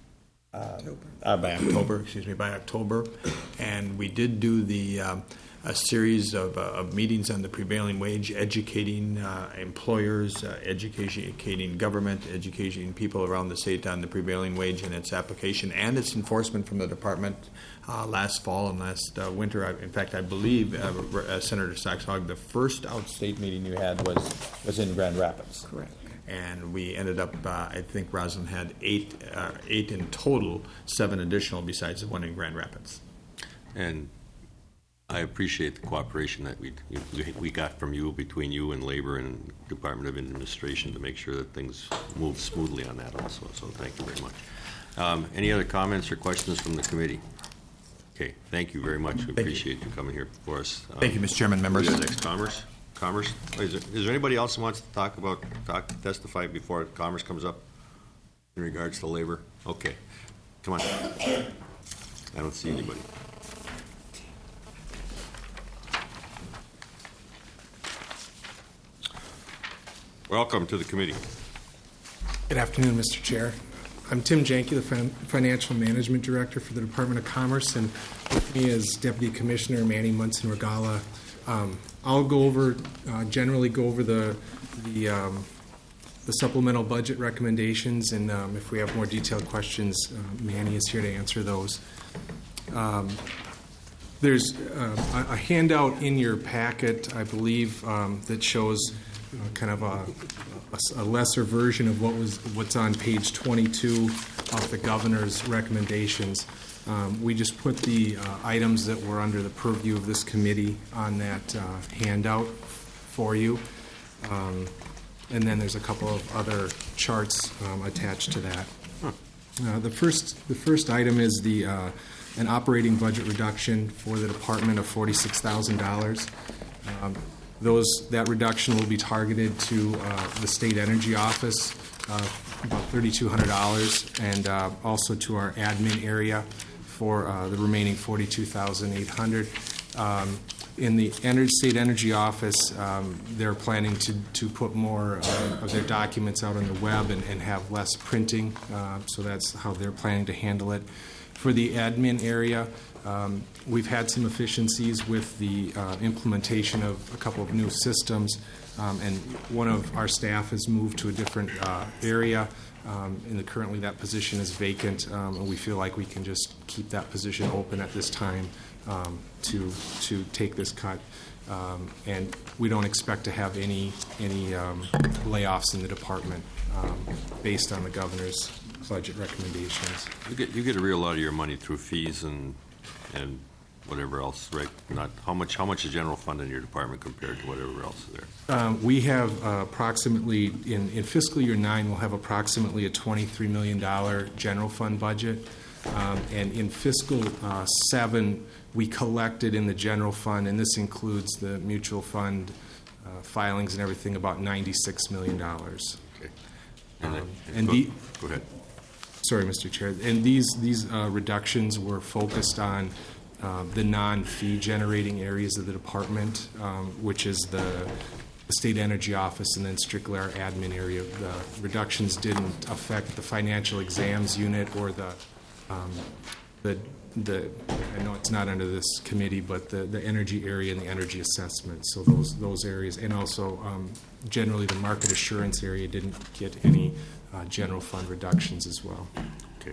Uh, uh, by October, excuse me, by October, and we did do the um, a series of, uh, of meetings on the prevailing wage, educating uh, employers, uh, educating government, educating people around the state on the prevailing wage and its application and its enforcement from the department uh, last fall and last uh, winter. I, in fact, I believe uh, uh, Senator Saxhog, the first outstate meeting you had was was in Grand Rapids. Correct. And we ended up, uh, I think Rosalind had eight, uh, eight in total, seven additional besides the one in Grand Rapids. And I appreciate the cooperation that we we got from you, between you and Labor and Department of Administration, to make sure that things move smoothly on that also. So thank you very much. Um, any other comments or questions from the committee? Okay, thank you very much. We thank appreciate you. you coming here for us. Um, thank you, Mister Chairman, members. Who's next? Commerce? Commerce? Is there, is there anybody else who wants to talk about, talk, testify before Commerce comes up in regards to labor? Okay. Come on. I don't see anybody. Welcome to the committee. Good afternoon, Mister Chair. I'm Tim Janke, the fin- Financial Management Director for the Department of Commerce, and with me is Deputy Commissioner Manny Munson-Regala. Um, I'll go over, uh, generally go over the the, um, the supplemental budget recommendations, and um, if we have more detailed questions, uh, Manny is here to answer those. Um, there's uh, a handout in your packet, I believe, um, that shows uh, kind of a, a lesser version of what was what's on page twenty-two of the governor's recommendations. Um, we just put the uh, items that were under the purview of this committee on that uh, handout for you. Um, and then there's a couple of other charts um, attached to that. Uh, the first the first item is the uh, an operating budget reduction for the department of forty-six thousand dollars. Um, those that reduction will be targeted to uh, the state energy office, uh, about thirty-two hundred dollars, and uh, also to our admin area for uh, the remaining forty-two thousand eight hundred dollars. Um, in the Ener- state energy office, um, they're planning to, to put more uh, of their documents out on the web and, and have less printing, uh, so that's how they're planning to handle it. For the admin area, um, we've had some efficiencies with the uh, implementation of a couple of new systems, um, and one of our staff has moved to a different uh, area. Um, and the, currently that position is vacant, um, and we feel like we can just keep that position open at this time um, to to take this cut. Um, and we don't expect to have any any um, layoffs in the department um, based on the governor's budget recommendations. You get you get a real lot of your money through fees and and whatever else, right? Not how much how much is general fund in your department compared to whatever else is there? Um, we have uh, approximately in, in fiscal year nine, we'll have approximately a twenty-three million dollars general fund budget, um, and in fiscal uh, seven, we collected in the general fund, and this includes the mutual fund uh, filings and everything, about ninety-six million dollars. Okay. And, then, um, and and go, the, go ahead. Sorry, Mister Chair. And these these uh, reductions were focused on uh, the non-fee generating areas of the department, um, which is the, the state energy office and then strictly our admin area. The reductions didn't affect the financial exams unit or the um, the the I know it's not under this committee, but the, the energy area and the energy assessment. So those those areas, and also um, generally the market assurance area didn't get any uh, general fund reductions as well. Okay.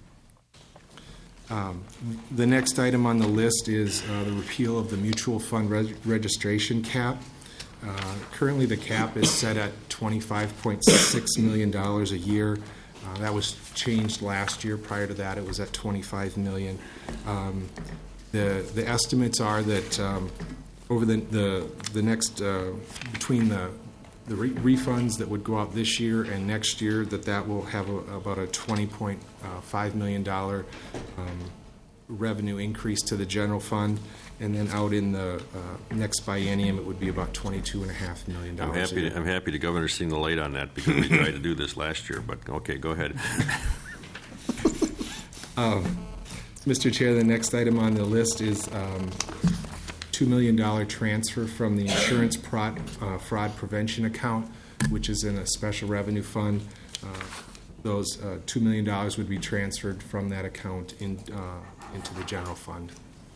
Um, the next item on the list is uh, the repeal of the mutual fund reg- registration cap. Uh, currently, the cap is set at twenty-five point six million dollars a year. Uh, that was changed last year. Prior to that, it was at twenty-five million dollars. Um, the the estimates are that um, over the the the next uh, between the the re- refunds that would go out this year and next year, that that will have a, about a twenty point five million dollars um, revenue increase to the general fund. And then out in the uh, next biennium, it would be about twenty-two and a half million I'm dollars. happy. To, I'm happy the governor's seen the light on that because we tried to do this last year. But okay, go ahead. um, Mister Chair, the next item on the list is um, two million dollars transfer from the insurance fraud, uh, fraud prevention account, which is in a special revenue fund. Uh, those uh, two million dollars would be transferred from that account in, uh, into the general fund.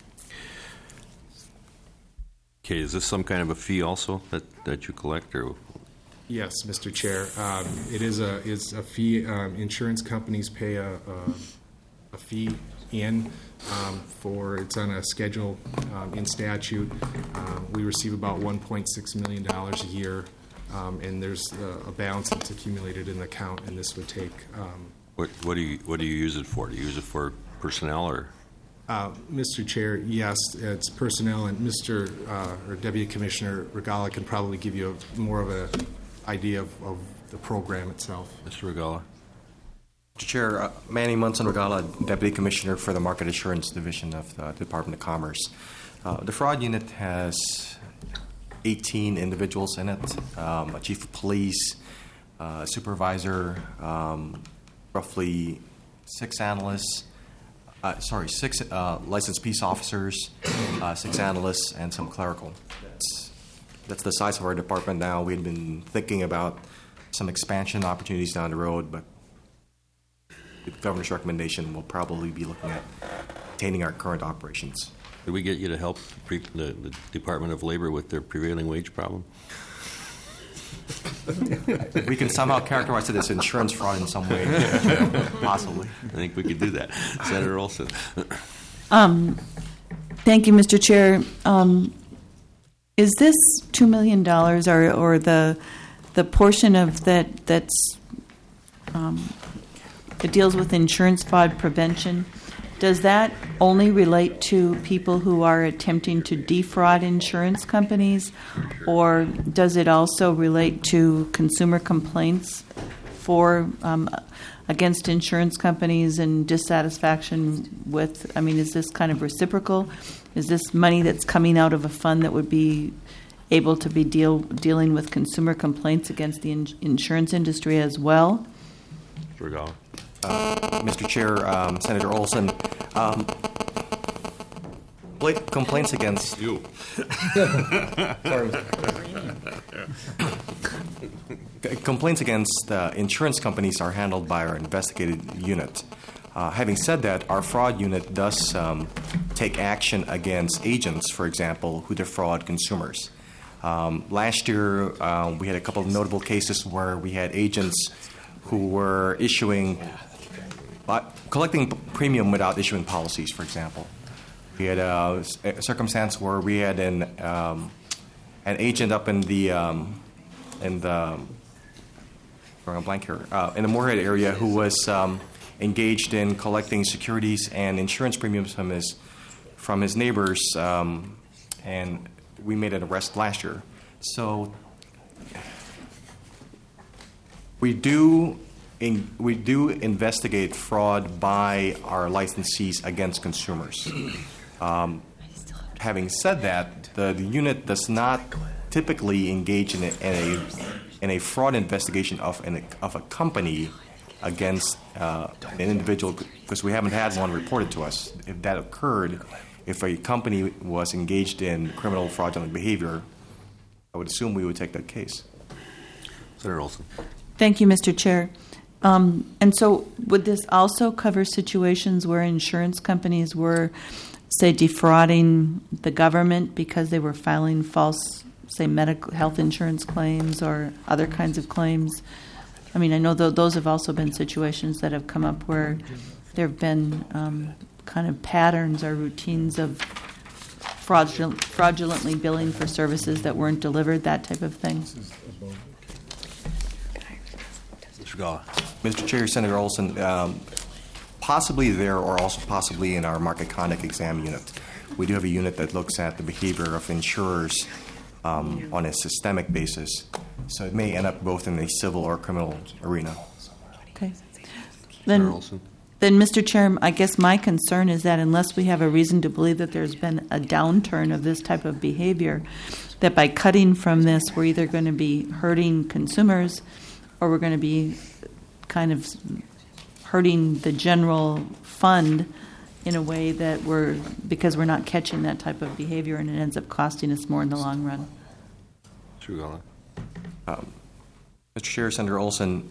Okay, is this some kind of a fee also that, that you collect, or? Yes, Mister Chair. Um, it is a is a fee. Um, insurance companies pay a, a, a fee in um, for it's on a schedule um, in statute. Um, we receive about one point six million dollars a year, um, and there's a, a balance that's accumulated in the account, and this would take. Um, What what do you what do you use it for? Do you use it for personnel or? Uh, Mister Chair, yes, it's personnel, and Mister Uh, or Deputy Commissioner Regala can probably give you a, more of an idea of, of the program itself. Mister Regala. Mister Chair, uh, Manny Munson Regala, Deputy Commissioner for the Market Assurance Division of the Department of Commerce. Uh, the fraud unit has eighteen individuals in it, um, a chief of police, uh, supervisor, um, roughly six analysts, Uh, sorry, six uh, licensed peace officers, uh, six analysts, and some clerical. That's, that's the size of our department now. We had been thinking about some expansion opportunities down the road, but the governor's recommendation will probably be looking at maintaining our current operations. Did we get you to help pre- the, the Department of Labor with their prevailing wage problem? We can somehow characterize it as insurance fraud in some way, possibly. I think we could do that. Senator Olson. Um, thank you, Mister Chair. Um, is this two million dollars, or, or the the portion of that that's um, that deals with insurance fraud prevention? Does that only relate to people who are attempting to defraud insurance companies, or does it also relate to consumer complaints for um, against insurance companies and dissatisfaction with? I mean, is this kind of reciprocal? Is this money that's coming out of a fund that would be able to be deal dealing with consumer complaints against the in- insurance industry as well? Regala. Uh, Mister Chair, um, Senator Olson, um, complaints against you. Sorry. Complaints against uh, insurance companies are handled by our investigative unit. Uh, having said that, our fraud unit does um, take action against agents, for example, who defraud consumers. Um, last year, uh, we had a couple of notable cases where we had agents who were issuing, uh, collecting premium without issuing policies, for example. We had a, a circumstance where we had an um, an agent up in the um, in the drawing a blank here uh, in the Moorhead area who was um, engaged in collecting securities and insurance premiums from his from his neighbors, um, and we made an arrest last year. So we do in, we do investigate fraud by our licensees against consumers. Um, having said that, the, the unit does not typically engage in a, in a, in a fraud investigation of, an, of a company against uh, an individual, because we haven't had one reported to us. If that occurred, if a company was engaged in criminal fraudulent behavior, I would assume we would take that case. Senator Olson. Thank you, Mister Chair. Um, and so would this also cover situations where insurance companies were, say, defrauding the government because they were filing false, say, medical health insurance claims or other kinds of claims? I mean, I know th- those have also been situations that have come up where there have been um, kind of patterns or routines of fraudulent, fraudulently billing for services that weren't delivered, that type of thing. Mister Gala. Mister Chair, Senator Olson, um, possibly there or also possibly in our market conduct exam unit. We do have a unit that looks at the behavior of insurers um, on a systemic basis. So it may end up both in the civil or criminal arena. Okay. Then, then, Mister Chair, I guess my concern is that unless we have a reason to believe that there's been a downturn of this type of behavior, that by cutting from this, we're either going to be hurting consumers or we're going to be kind of hurting the general fund in a way that we're, because we're not catching that type of behavior and it ends up costing us more in the long run. Mister Gala. Um, Mister Chair, Senator Olson,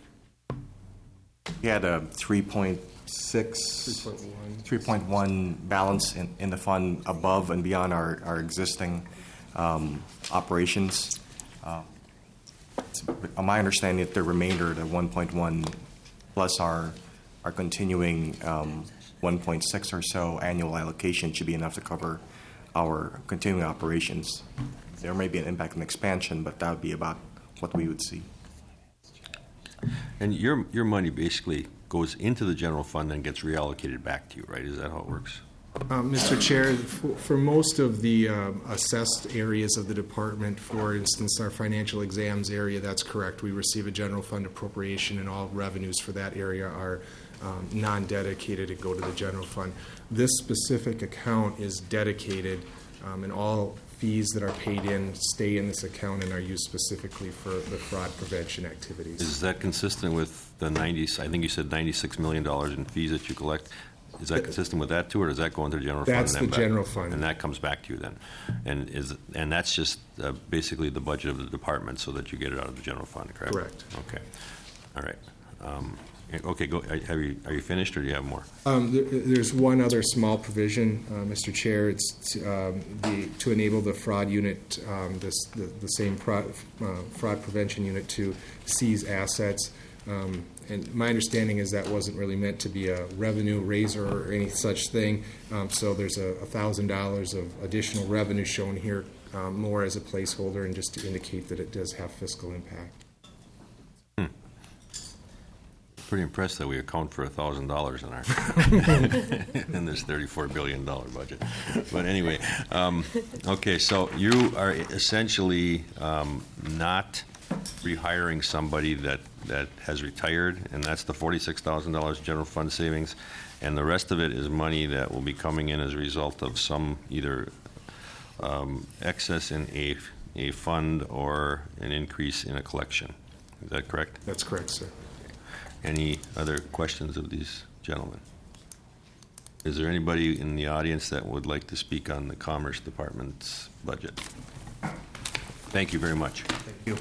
we had a three point six, three point one balance in, in the fund above and beyond our, our existing um, operations. Uh, it's my understanding that the remainder, the one point one plus our, our continuing um, one point six or so annual allocation should be enough to cover our continuing operations. There may be an impact on expansion, but that would be about what we would see. And your your money basically goes into the general fund and gets reallocated back to you, right? Is that how it works? Um, Mister Chair, for, for most of the um, assessed areas of the department, for instance, our financial exams area, that's correct. We receive a general fund appropriation, and all revenues for that area are um, non-dedicated and go to the general fund. This specific account is dedicated, um, and all fees that are paid in stay in this account and are used specifically for the fraud prevention activities. Is that consistent with the ninety? I think you said ninety-six million dollars in fees that you collect. Is that consistent with that too, or does that go into the general fund? That's and then the back? general fund, and that comes back to you then, and is and that's just uh, basically the budget of the department, so that you get it out of the general fund, correct? Correct. Okay. All right. Um, okay. Go. Have you? Are you finished, or do you have more? Um, there, there's one other small provision, uh, Mister Chair. It's to, um, the, to enable the fraud unit, um, this, the, the same pro, uh, fraud prevention unit, to seize assets. Um, and my understanding is that wasn't really meant to be a revenue raiser or any such thing. Um, so there's a one thousand dollars of additional revenue shown here, um, more as a placeholder and just to indicate that it does have fiscal impact. Hmm. Pretty impressed that we account for one thousand dollars in our in this thirty-four billion dollars budget. But anyway, um, okay, so you are essentially um, not rehiring somebody that, that has retired, and that's the forty-six thousand dollars general fund savings, and the rest of it is money that will be coming in as a result of some either um, excess in a, a fund or an increase in a collection. Is that correct? That's correct, sir. Any other questions of these gentlemen? Is there anybody in the audience that would like to speak on the Commerce Department's budget? Thank you very much. Thank you.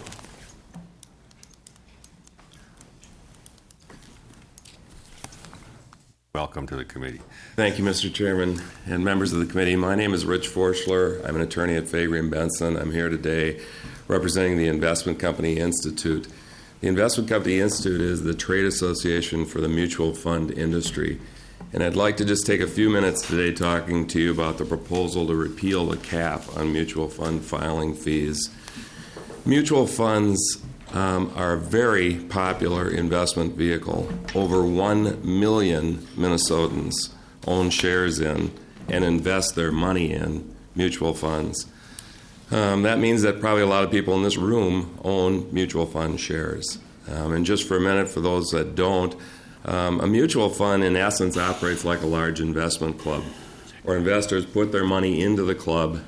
Welcome to the committee. Thank you, Mister Chairman and members of the committee. My name is Rich Forschler. I'm an attorney at Faegre and Benson. I'm here today representing the Investment Company Institute. The Investment Company Institute is the trade association for the mutual fund industry. And I'd like to just take a few minutes today talking to you about the proposal to repeal the cap on mutual fund filing fees. Mutual funds um, are a very popular investment vehicle. Over one million Minnesotans own shares in and invest their money in mutual funds. Um, that means that probably a lot of people in this room own mutual fund shares. Um, and just for a minute, for those that don't, um, a mutual fund in essence operates like a large investment club, where investors put their money into the club,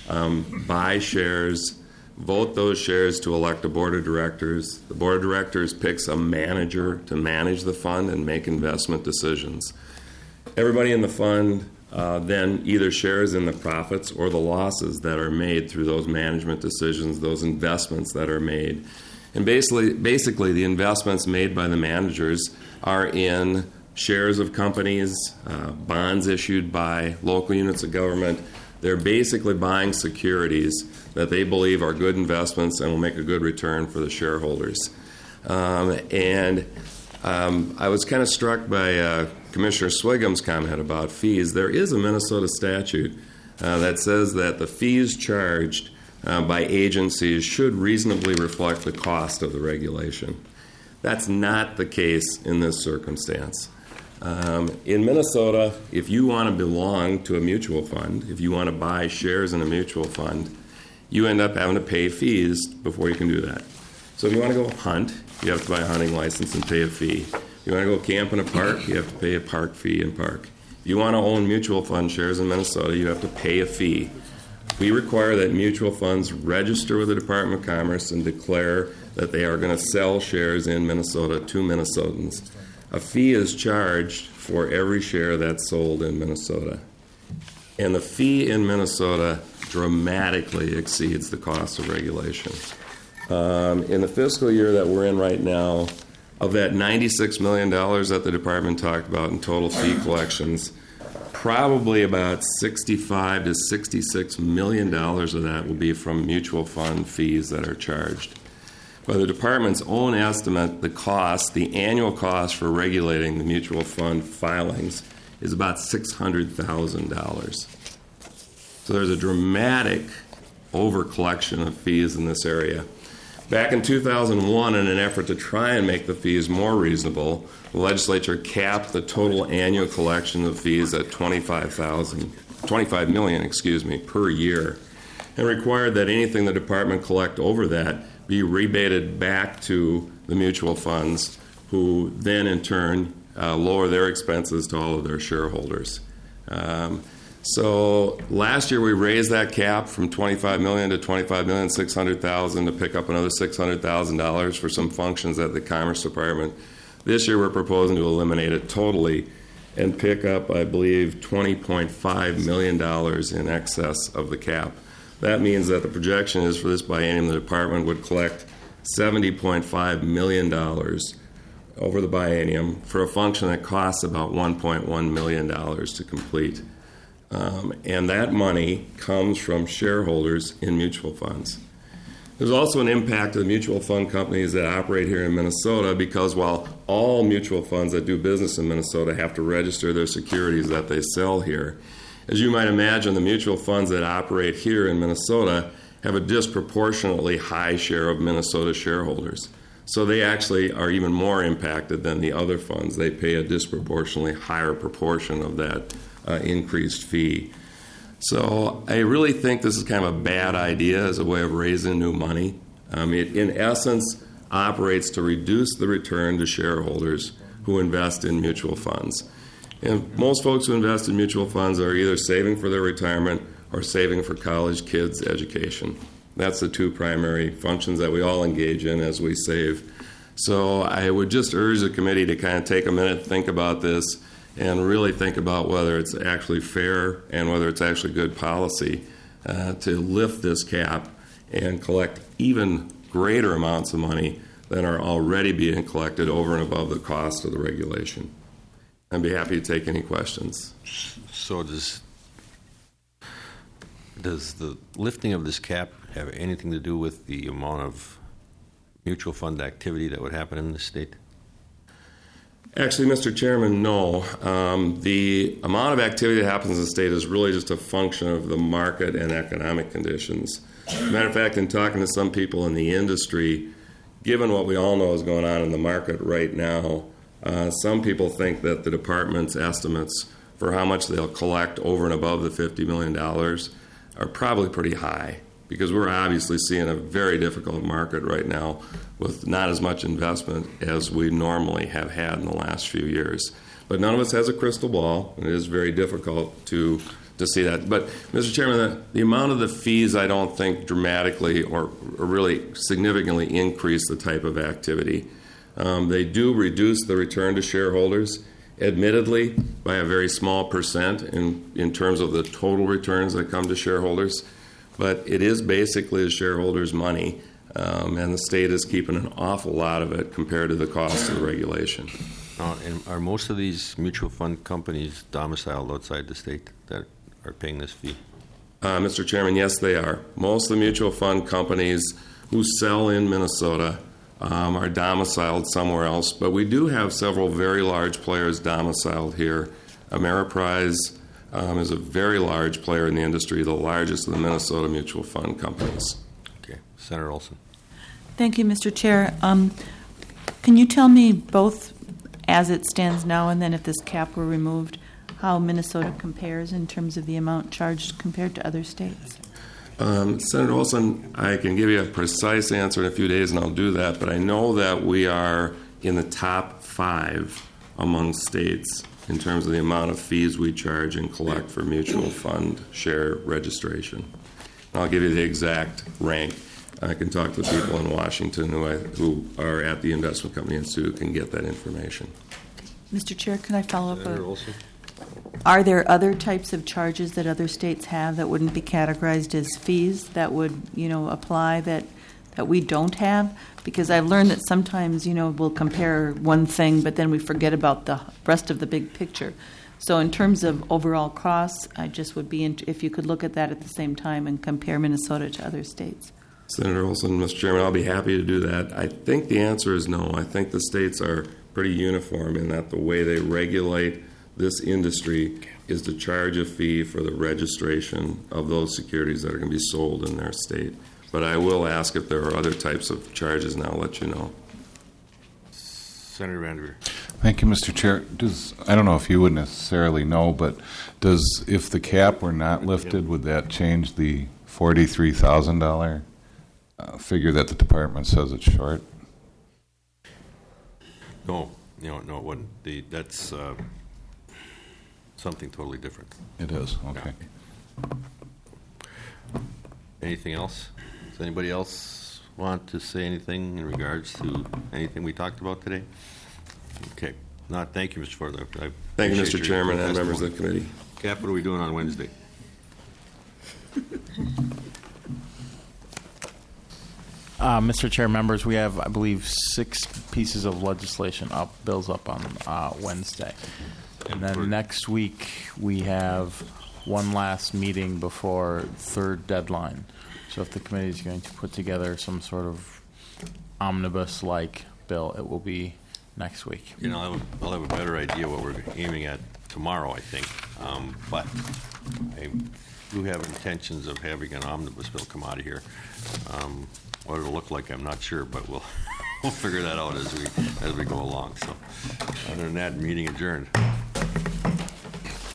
um, buy shares, vote those shares to elect a board of directors. The board of directors picks a manager to manage the fund and make investment decisions. Everybody in the fund uh, then either shares in the profits or the losses that are made through those management decisions, those investments that are made. And basically, basically the investments made by the managers are in shares of companies, uh, bonds issued by local units of government. They're basically buying securities that they believe are good investments and will make a good return for the shareholders. Um, and um, I was kind of struck by uh, Commissioner Swigham's comment about fees. There is a Minnesota statute uh, that says that the fees charged uh, by agencies should reasonably reflect the cost of the regulation. That's not the case in this circumstance. Um, in Minnesota, if you want to belong to a mutual fund, if you want to buy shares in a mutual fund, you end up having to pay fees before you can do that. So if you want to go hunt, you have to buy a hunting license and pay a fee. If you want to go camp in a park, you have to pay a park fee in park. If you want to own mutual fund shares in Minnesota, you have to pay a fee. We require that mutual funds register with the Department of Commerce and declare that they are going to sell shares in Minnesota to Minnesotans. A fee is charged for every share that's sold in Minnesota. And the fee in Minnesota dramatically exceeds the cost of regulation. Um, in the fiscal year that we're in right now, of that ninety-six million dollars that the department talked about in total fee collections, probably about sixty-five to sixty-six million dollars of that will be from mutual fund fees that are charged. By the department's own estimate, the cost, the annual cost for regulating the mutual fund filings is about six hundred thousand dollars. So there's a dramatic over-collection of fees in this area. Back in two thousand one, in an effort to try and make the fees more reasonable, the legislature capped the total annual collection of fees at twenty-five thousand, twenty-five million, excuse me, per year, and required that anything the department collect over that be rebated back to the mutual funds, who then in turn uh, lower their expenses to all of their shareholders. Um, so last year we raised that cap from twenty-five million dollars to twenty-five million six hundred thousand dollars to pick up another six hundred thousand dollars for some functions at the Commerce Department. This year we're proposing to eliminate it totally and pick up, I believe, twenty point five million dollars in excess of the cap. That means that the projection is for this biennium the department would collect seventy point five million dollars over the biennium for a function that costs about one point one million dollars to complete. Um, and that money comes from shareholders in mutual funds. There's also an impact to the mutual fund companies that operate here in Minnesota, because while all mutual funds that do business in Minnesota have to register their securities that they sell here, as you might imagine, the mutual funds that operate here in Minnesota have a disproportionately high share of Minnesota shareholders. So they actually are even more impacted than the other funds. They pay a disproportionately higher proportion of that uh, increased fee. So I really think this is kind of a bad idea as a way of raising new money. Um, it, in essence, operates to reduce the return to shareholders who invest in mutual funds. And most folks who invest in mutual funds are either saving for their retirement or saving for college kids' education. That's the two primary functions that we all engage in as we save. So I would just urge the committee to kind of take a minute, think about this, and really think about whether it's actually fair and whether it's actually good policy uh, to lift this cap and collect even greater amounts of money than are already being collected over and above the cost of the regulation. I'd be happy to take any questions. So does does the lifting of this cap have anything to do with the amount of mutual fund activity that would happen in the state? Actually, Mister Chairman, no. Um, the amount of activity that happens in the state is really just a function of the market and economic conditions. As a matter of fact, in talking to some people in the industry, given what we all know is going on in the market right now, uh, some people think that the department's estimates for how much they'll collect over and above the fifty million dollars are probably pretty high, because we're obviously seeing a very difficult market right now with not as much investment as we normally have had in the last few years. But none of us has a crystal ball, and it is very difficult to to see that. But, Mister Chairman, the, the amount of the fees, I don't think dramatically or, or really significantly increase the type of activity. Um, they do reduce the return to shareholders, admittedly, by a very small percent in, in terms of the total returns that come to shareholders. But it is basically the shareholders' money, um, and the state is keeping an awful lot of it compared to the cost of the regulation. Uh, and are most of these mutual fund companies domiciled outside the state that are paying this fee? Uh, Mister Chairman, yes, they are. Most of the mutual fund companies who sell in Minnesota um, are domiciled somewhere else, but we do have several very large players domiciled here. Ameriprise um, is a very large player in the industry, the largest of the Minnesota mutual fund companies. Okay. Senator Olson. Thank you, Mister Chair. Um, can you tell me both as it stands now and then if this cap were removed, how Minnesota compares in terms of the amount charged compared to other states? Um, Senator Olson, I can give you a precise answer in a few days, and I'll do that, but I know that we are in the top five among states in terms of the amount of fees we charge and collect for mutual fund share registration. And I'll give you the exact rank. I can talk to people in Washington who, I, who are at the Investment Company Institute who can get that information. Mister Chair, can I follow up? Senator a- Olson. Are there other types of charges that other states have that wouldn't be categorized as fees that would, you know, apply that that we don't have? Because I've learned that sometimes, you know, we'll compare one thing, but then we forget about the rest of the big picture. So in terms of overall costs, I just would be, in, if you could look at that at the same time and compare Minnesota to other states. Senator Olson, Mister Chairman, I'll be happy to do that. I think the answer is no. I think the states are pretty uniform in that the way they regulate this industry is to charge a fee for the registration of those securities that are going to be sold in their state. But I will ask if there are other types of charges, and I'll let you know. Senator Vanderveer. Thank you, Mister Chair. Does I don't know if you would necessarily know, but does if the cap were not lifted, would that change the forty-three thousand dollar uh, figure that the department says it's short? No, no, no, it wouldn't. The, that's uh, something totally different. It is, okay. Yeah. Anything else? Does anybody else want to say anything in regards to anything we talked about today? Okay. No, thank you, Mister Ford. I Thank you, appreciate Mister your Chairman and testimony. members of the committee. Cap, what are we doing on Wednesday? Uh, Mister Chair, members, we have, I believe, six pieces of legislation up, bills up on uh, Wednesday. And then next week, we have one last meeting before third deadline. So if the committee is going to put together some sort of omnibus-like bill, it will be next week. You know, I'll have, a, I'll have a better idea what we're aiming at tomorrow, I think. Um, but I do have intentions of having an omnibus bill come out of here. Um, what it'll look like, I'm not sure, but we'll we'll figure that out as we as we go along. So, other than that, meeting adjourned.